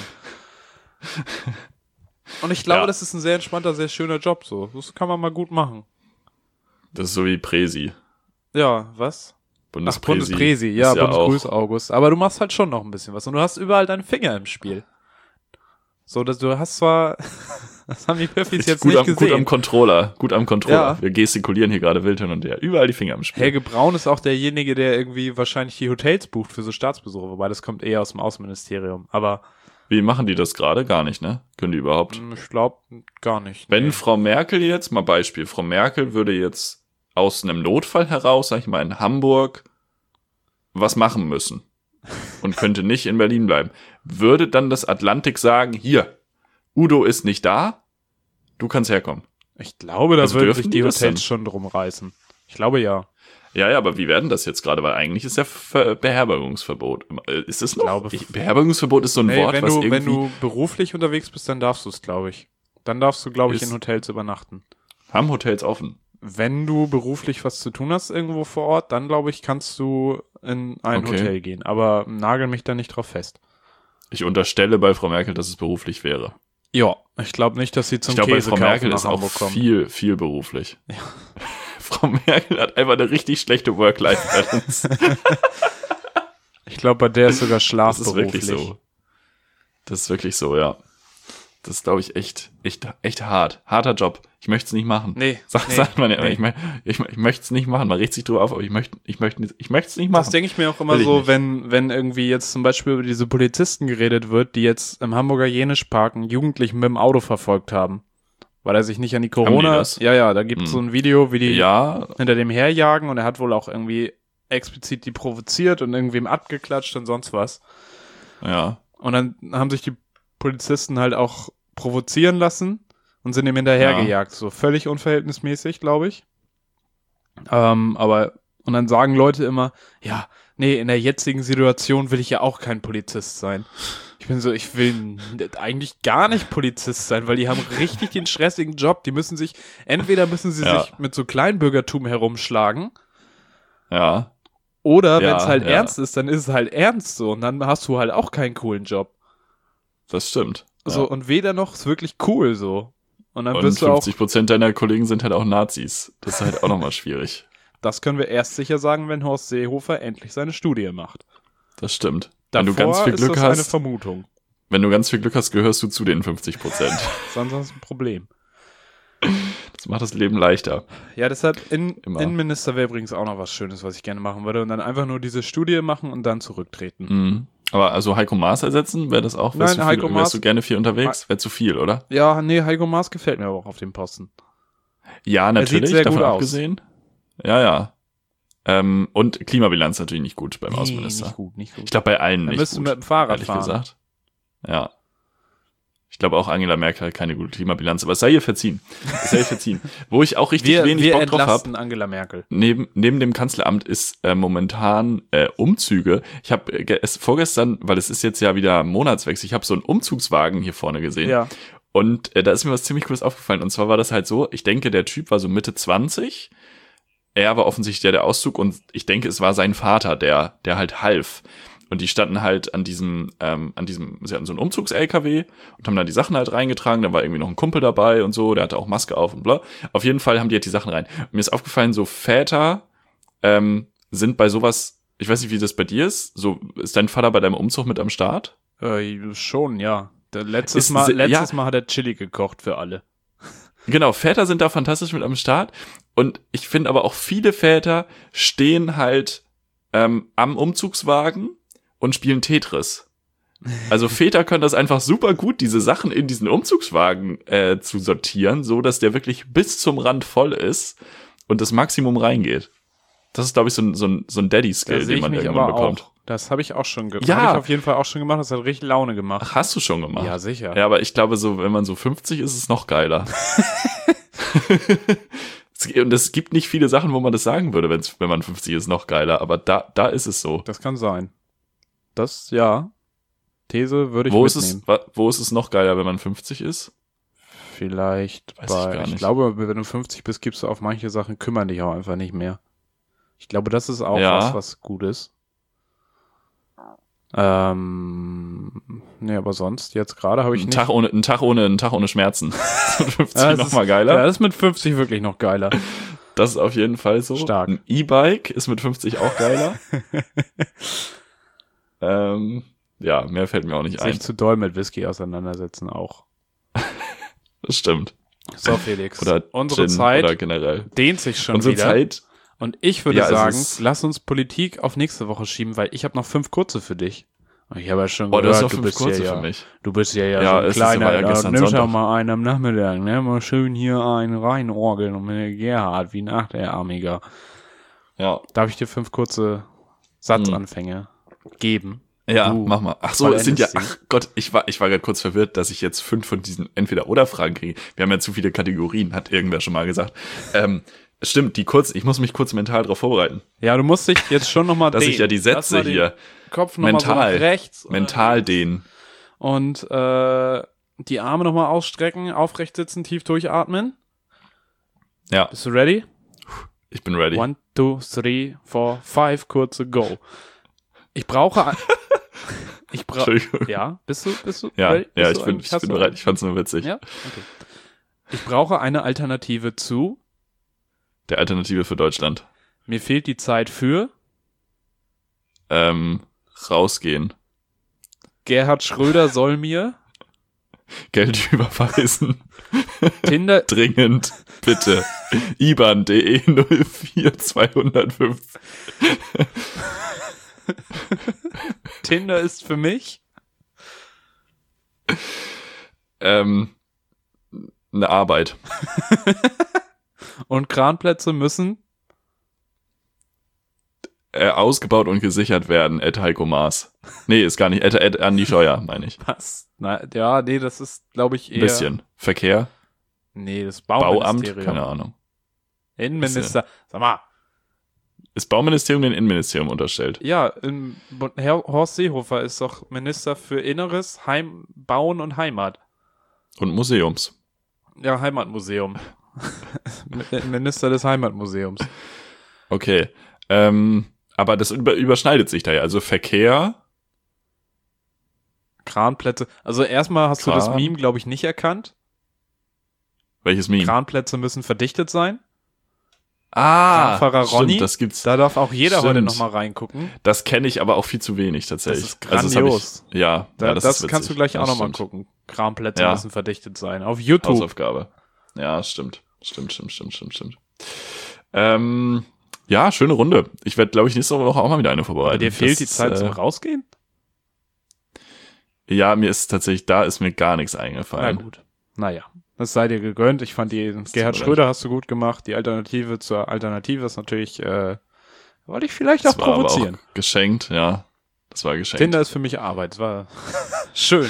A: Und ich glaube,
B: Ja.
A: das ist ein sehr entspannter, sehr schöner Job so. Das kann man mal gut machen.
B: Das ist so wie Präsi.
A: Ja, was?
B: Bundespräsi.
A: Bundespräsi, ja,
B: ist
A: Bundesgrüß
B: auch,
A: August. Aber du machst halt schon noch ein bisschen was. Und du hast überall deine Finger im Spiel. So, dass du hast zwar, das haben die Piffis jetzt
B: gut
A: nicht
B: am
A: gesehen.
B: Controller.
A: Ja.
B: Wir gestikulieren hier gerade wild hin und her. Überall die Finger im Spiel.
A: Helge Braun ist auch derjenige, der irgendwie wahrscheinlich die Hotels bucht für so Staatsbesuche, wobei das kommt eher aus dem Außenministerium. Aber
B: Wie machen die das gerade? Gar nicht, ne? Können die überhaupt?
A: ich glaube gar nicht.
B: Wenn
A: Nee.
B: Frau Merkel jetzt, mal Beispiel, Frau Merkel würde jetzt aus einem Notfall heraus, sag ich mal, in Hamburg was machen müssen und könnte nicht in Berlin bleiben, würde dann das Atlantik sagen, hier, Udo ist nicht da, du kannst herkommen.
A: Ich glaube, da
B: Also
A: würden
B: dürfen
A: sich
B: die
A: die
B: das
A: Hotels
B: dann?
A: schon drum reißen. Ich glaube ja.
B: Ja, aber wie werden das jetzt gerade? Weil eigentlich ist ja Beherbergungsverbot. Ist es noch?
A: glaube-
B: Beherbergungsverbot ist so ein Wort, was irgendwie...
A: wenn du beruflich unterwegs bist, dann darfst du es, glaube ich. Dann darfst du, glaube ich,
B: Ist-
A: in Hotels übernachten.
B: Haben Hotels offen?
A: Wenn du beruflich was zu tun hast irgendwo vor Ort, dann, glaube ich, kannst du in ein
B: Okay.
A: Hotel gehen. Aber nagel mich da nicht drauf fest.
B: Ich unterstelle bei Frau Merkel, dass es beruflich wäre.
A: Ja, ich glaube nicht, dass sie zum
B: Ich glaube, bei Frau
A: Käsekaufen
B: Merkel
A: nach
B: ist auch
A: Hamburg kommen.
B: viel beruflich. Ja. Frau Merkel hat einfach eine richtig schlechte Work-Life-Balance.
A: Ich glaube, bei der ist sogar Schlaf
B: Das ist
A: beruflich.
B: wirklich so. Das ist wirklich so, ja. Das ist, glaube ich, echt hart. Harter Job. Ich möchte es nicht machen.
A: Nee.
B: Sagt man ja,
A: nee.
B: ich möchte es nicht machen. Man regt sich drüber auf, aber ich möchte es nicht machen.
A: Das denke ich mir auch immer
B: Will ich
A: so,
B: nicht.
A: wenn irgendwie jetzt zum Beispiel über diese Polizisten geredet wird, die jetzt im Hamburger Jenischpark einen Jugendlichen mit dem Auto verfolgt haben. Weil er sich nicht an die Corona...
B: die das?
A: Ja, da gibt es so ein Video, wie die
B: Ja,
A: hinter dem herjagen und er hat wohl auch irgendwie explizit die provoziert und irgendwem abgeklatscht und sonst was.
B: ja.
A: Und dann haben sich die Polizisten halt auch provozieren lassen und sind ihm hinterhergejagt. So völlig unverhältnismäßig, glaube ich. Und dann sagen Leute immer, ja, nee, in der jetzigen Situation will ich ja auch kein Polizist sein. Ich will eigentlich gar nicht Polizist sein, weil die haben richtig den stressigen Job. Entweder müssen sie
B: Ja.
A: sich mit so Kleinbürgertum herumschlagen,
B: Ja.
A: oder wenn
B: Ja,
A: es halt
B: ja.
A: ernst ist, dann ist es halt ernst so und dann hast du halt auch keinen coolen Job.
B: Das stimmt.
A: So,
B: Ja.
A: und weder noch ist wirklich cool so. Und dann
B: Und
A: wirst du auch,
B: 50% deiner Kollegen sind halt auch Nazis. Das ist halt auch nochmal schwierig.
A: das können wir erst sicher sagen, wenn Horst Seehofer endlich seine Studie macht.
B: Das stimmt.
A: Davor
B: Wenn du ganz viel
A: ist
B: Glück
A: das eine
B: hast,
A: Vermutung.
B: gehörst du zu den 50%.
A: Sonst ist das ein Problem.
B: Das macht das Leben leichter.
A: Ja, deshalb,
B: Immer.
A: Innenminister wäre übrigens auch noch was Schönes, was ich gerne machen würde. Und dann einfach nur diese Studie machen und dann zurücktreten.
B: Mhm. Aber also Heiko Maas ersetzen, wäre das auch?
A: Nein, Heiko Maas-
B: Wärst du gerne viel unterwegs? Wäre zu viel, oder?
A: Ja, nee, Heiko Maas gefällt mir aber auch auf dem Posten.
B: Ja, natürlich,
A: sehr
B: davon
A: gut aus.
B: abgesehen. Ja. Und Klimabilanz natürlich nicht gut beim Außenminister.
A: Nicht gut.
B: Ich glaube, bei allen
A: Dann
B: nicht
A: müsst du
B: gut,
A: mit dem Fahrrad
B: ehrlich
A: fahren.
B: gesagt. Ja. Ich glaube auch Angela Merkel hat keine gute Klimabilanz, aber es sei ihr verziehen. Wo ich auch richtig wenig Bock drauf habe.
A: Angela Merkel.
B: Neben dem Kanzleramt ist momentan Umzüge. Ich habe vorgestern, weil es ist jetzt ja wieder Monatswechsel, ich habe so einen Umzugswagen hier vorne gesehen.
A: Ja.
B: Und da ist mir was ziemlich Cooles aufgefallen. Und zwar war das halt so, ich denke, der Typ war so Mitte 20. Er war offensichtlich der Auszug und ich denke, es war sein Vater, der halt half. Und die standen halt sie hatten so einen Umzugs-LKW und haben da die Sachen halt reingetragen. Da war irgendwie noch ein Kumpel dabei und so, der hatte auch Maske auf und bla. Auf jeden Fall haben die halt die Sachen rein. Und mir ist aufgefallen, so Väter sind bei sowas, ich weiß nicht, wie das bei dir ist, so ist dein Vater bei deinem Umzug mit am Start?
A: Schon, ja. Letztes Mal hat er Chili gekocht für alle.
B: Genau, Väter sind da fantastisch mit am Start. Und ich finde aber auch viele Väter stehen halt am Umzugswagen und spielen Tetris. Also Väter können das einfach super gut, diese Sachen in diesen Umzugswagen zu sortieren, so dass der wirklich bis zum Rand voll ist und das Maximum reingeht. Das ist, glaube ich, so ein Daddy-Skill, den man irgendwann bekommt.
A: Auch. Das habe ich auch schon gemacht.
B: Ja.
A: Habe ich auf jeden Fall auch schon gemacht. Das hat richtig Laune gemacht.
B: Ach, hast du schon gemacht?
A: Ja, sicher.
B: Ja, aber ich glaube, so, wenn man so 50 ist, ist es noch geiler. Und es gibt nicht viele Sachen, wo man das sagen würde, wenn man 50 ist, noch geiler. Aber da ist es so.
A: Das kann sein. Das, ja. These würde ich mitnehmen.
B: Wo ist es noch geiler, wenn man 50 ist?
A: Vielleicht
B: Weiß ich gar nicht.
A: Ich glaube, wenn du 50 bist, gibst du auf manche Sachen, kümmern dich auch einfach nicht mehr. Ich glaube, das ist auch was gut ist. Nee, aber sonst, jetzt gerade habe ich
B: nicht. Ein Tag ohne Schmerzen. 50 noch mal geiler.
A: Ja, das ist mit 50 wirklich noch geiler.
B: Das ist auf jeden Fall so.
A: Stark.
B: Ein E-Bike ist mit 50 auch geiler. Ja, mehr fällt mir auch nicht ein.
A: Sich zu doll mit Whisky auseinandersetzen auch.
B: Das stimmt.
A: So, Felix.
B: Oder
A: unsere
B: Gin,
A: Zeit
B: oder generell.
A: dehnt sich schon
B: unsere
A: wieder.
B: Zeit.
A: Und ich würde sagen,
B: es
A: lass uns Politik auf nächste Woche schieben, weil ich habe noch 5 kurze für dich. Ich habe ja schon
B: du hast
A: gehört,
B: noch 5 kurze für mich.
A: Du bist ja
B: Ja,
A: so
B: es
A: ein kleiner,
B: war ja gestern
A: nimmst ja
B: Sonntag.
A: mal einen am Nachmittag, ne? Mal schön hier einen reinorgeln und mit der Gerhard wie ein Achterarmiger.
B: Ja.
A: Darf ich dir 5 kurze Satzanfänge geben?
B: Ja,
A: Du
B: mach mal. Ach so, es sind ja,
A: vollendest
B: ach Gott, ich war gerade kurz verwirrt, dass ich jetzt 5 von diesen Entweder-Oder-Fragen kriege. Wir haben ja zu viele Kategorien, hat irgendwer schon mal gesagt. Stimmt, ich muss mich kurz mental darauf vorbereiten.
A: Ja, du musst dich jetzt schon nochmal
B: Dass ich ja die Sätze hier
A: Kopf nochmal so nach rechts.
B: mental dehnen.
A: Und die Arme nochmal ausstrecken, aufrecht sitzen, tief durchatmen.
B: Ja,
A: Bist du ready?
B: ich bin ready.
A: 1, 2, 3, 4, 5, kurze Go. Ich brauche...
B: Entschuldigung.
A: Ja, bist du
B: Ja,
A: ready?
B: ja,
A: Bist
B: ich
A: du
B: bin bereit. Ich fand's nur witzig.
A: Ja? Okay. Ich brauche eine Alternative zu...
B: Der Alternative für Deutschland.
A: Mir fehlt die Zeit für...
B: Rausgehen.
A: Gerhard Schröder soll mir...
B: Geld überweisen.
A: Tinder...
B: Dringend. Bitte. IBAN.de 04250.
A: Tinder ist für mich...
B: Eine Arbeit.
A: Und Kranplätze müssen...
B: Ausgebaut und gesichert werden, Heiko Maas. Nee, ist gar nicht, Andi Scheuer, meine ich.
A: Was? Ja, nee, das ist, glaube ich, eher...
B: Bisschen. Verkehr,
A: Nee, das
B: Bauamt,
A: Bauministerium.
B: keine Ahnung.
A: Innenminister. Sag mal.
B: Ist Bauministerium dem Innenministerium unterstellt?
A: Ja, Horst Seehofer ist doch Minister für Inneres, Bauen und Heimat.
B: Und Museums.
A: Ja, Heimatmuseum. Minister des Heimatmuseums.
B: Okay. Aber das überschneidet sich da ja. Also Verkehr.
A: Kranplätze. Also erstmal hast du das
B: Kran.
A: Meme, glaube ich, nicht erkannt.
B: Welches Meme?
A: Kranplätze müssen verdichtet sein.
B: Kranfahrer
A: Ronny.
B: Stimmt, das gibt's.
A: Da darf auch jeder heute
B: Stimmt.
A: nochmal reingucken.
B: Das kenne ich aber auch viel zu wenig tatsächlich.
A: Das ist
B: Also
A: grandios.
B: hab ich, ja,
A: Das
B: ist witzig.
A: kannst du gleich auch
B: Das
A: nochmal
B: stimmt.
A: gucken. Kranplätze
B: Ja.
A: müssen verdichtet sein. Auf YouTube.
B: Hausaufgabe. Ja, stimmt. Stimmt. Ja, schöne Runde. Ich werde, glaube ich, nächste Woche auch mal wieder eine vorbereiten.
A: Aber dir fehlt
B: Das
A: die Zeit
B: ist,
A: zum Rausgehen?
B: Ja, mir ist tatsächlich, da ist mir gar nichts
A: Na
B: eingefallen.
A: gut. naja, das sei dir gegönnt. Ich fand die Gerhard Schröder hast du gut gemacht. Die Alternative zur Alternative ist natürlich, wollte ich vielleicht auch provozieren.
B: Aber auch geschenkt, ja. Das war geschenkt.
A: Tinder ist für mich Arbeit. Es war schön.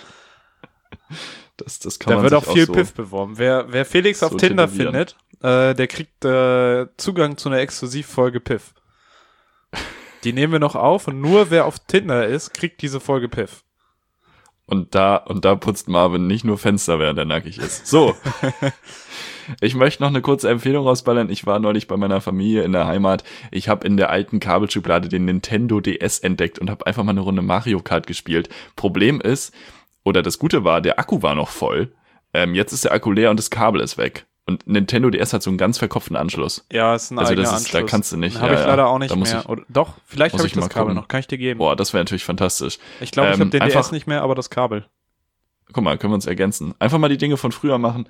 B: Das kann
A: da
B: man
A: wird
B: sich
A: auch viel
B: so
A: Piff beworben. Wer Felix auf Tinder findet, der kriegt Zugang zu einer Exklusivfolge Piff. Die nehmen wir noch auf und nur wer auf Tinder ist, kriegt diese Folge Piff.
B: Und da putzt Marvin nicht nur Fenster, während er nackig ist. So. Ich möchte noch eine kurze Empfehlung rausballern. Ich war neulich bei meiner Familie in der Heimat. Ich habe in der alten Kabelschublade den Nintendo DS entdeckt und habe einfach mal eine Runde Mario Kart gespielt. Problem ist, oder das Gute war, der Akku war noch voll. Jetzt ist der Akku leer und das Kabel ist weg. Und Nintendo DS hat so einen ganz verkopften Anschluss.
A: Ja, ist ein eigener Anschluss.
B: Da kannst du nicht.
A: Habe ich leider auch nicht mehr. Doch, vielleicht habe ich das Kabel noch. Kann ich dir geben.
B: Boah, das wäre natürlich fantastisch.
A: Ich glaube, ich habe den DS nicht mehr, aber das Kabel.
B: Guck mal, können wir uns ergänzen. Einfach mal die Dinge von früher machen.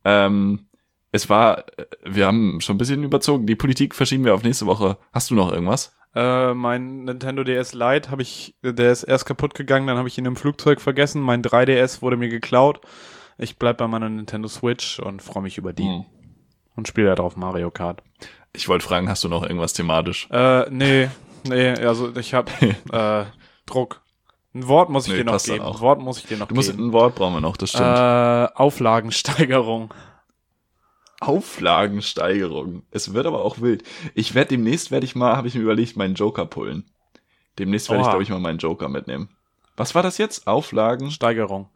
B: Wir haben schon ein bisschen überzogen. Die Politik verschieben wir auf nächste Woche. Hast du noch irgendwas?
A: Mein Nintendo DS Lite der ist erst kaputt gegangen, dann habe ich ihn im Flugzeug vergessen. Mein 3DS wurde mir geklaut. Ich bleib bei meiner Nintendo Switch und freue mich über die. Und spiele da drauf Mario Kart.
B: Ich wollte fragen, hast du noch irgendwas thematisch?
A: Nee, also ich habe Druck. Ein Wort muss ich dir noch geben.
B: Ein Wort brauchen wir noch, das stimmt.
A: Auflagensteigerung.
B: Auflagensteigerung. Es wird aber auch wild. Demnächst werde ich mal, habe ich mir überlegt, meinen Joker pullen. Demnächst werde ich, glaube ich, mal meinen Joker mitnehmen. Was war das jetzt?
A: Steigerung.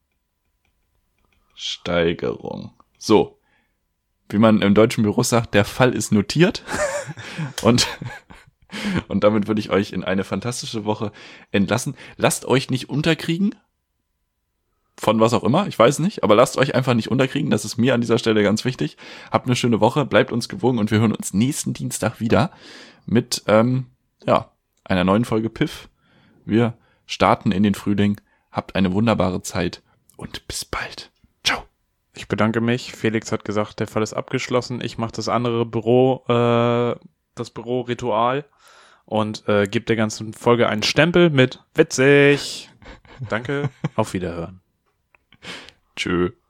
B: So. Wie man im deutschen Büro sagt, der Fall ist notiert. Und damit würde ich euch in eine fantastische Woche entlassen. Lasst euch nicht unterkriegen. Von was auch immer, ich weiß nicht, aber lasst euch einfach nicht unterkriegen, das ist mir an dieser Stelle ganz wichtig. Habt eine schöne Woche, bleibt uns gewogen und wir hören uns nächsten Dienstag wieder mit einer neuen Folge Piff. Wir starten in den Frühling, habt eine wunderbare Zeit und bis bald. Ciao.
A: Ich bedanke mich, Felix hat gesagt, der Fall ist abgeschlossen, ich mache das andere Büro, das Büro-Ritual und gebe der ganzen Folge einen Stempel mit witzig. Danke, auf Wiederhören.
B: Tschö.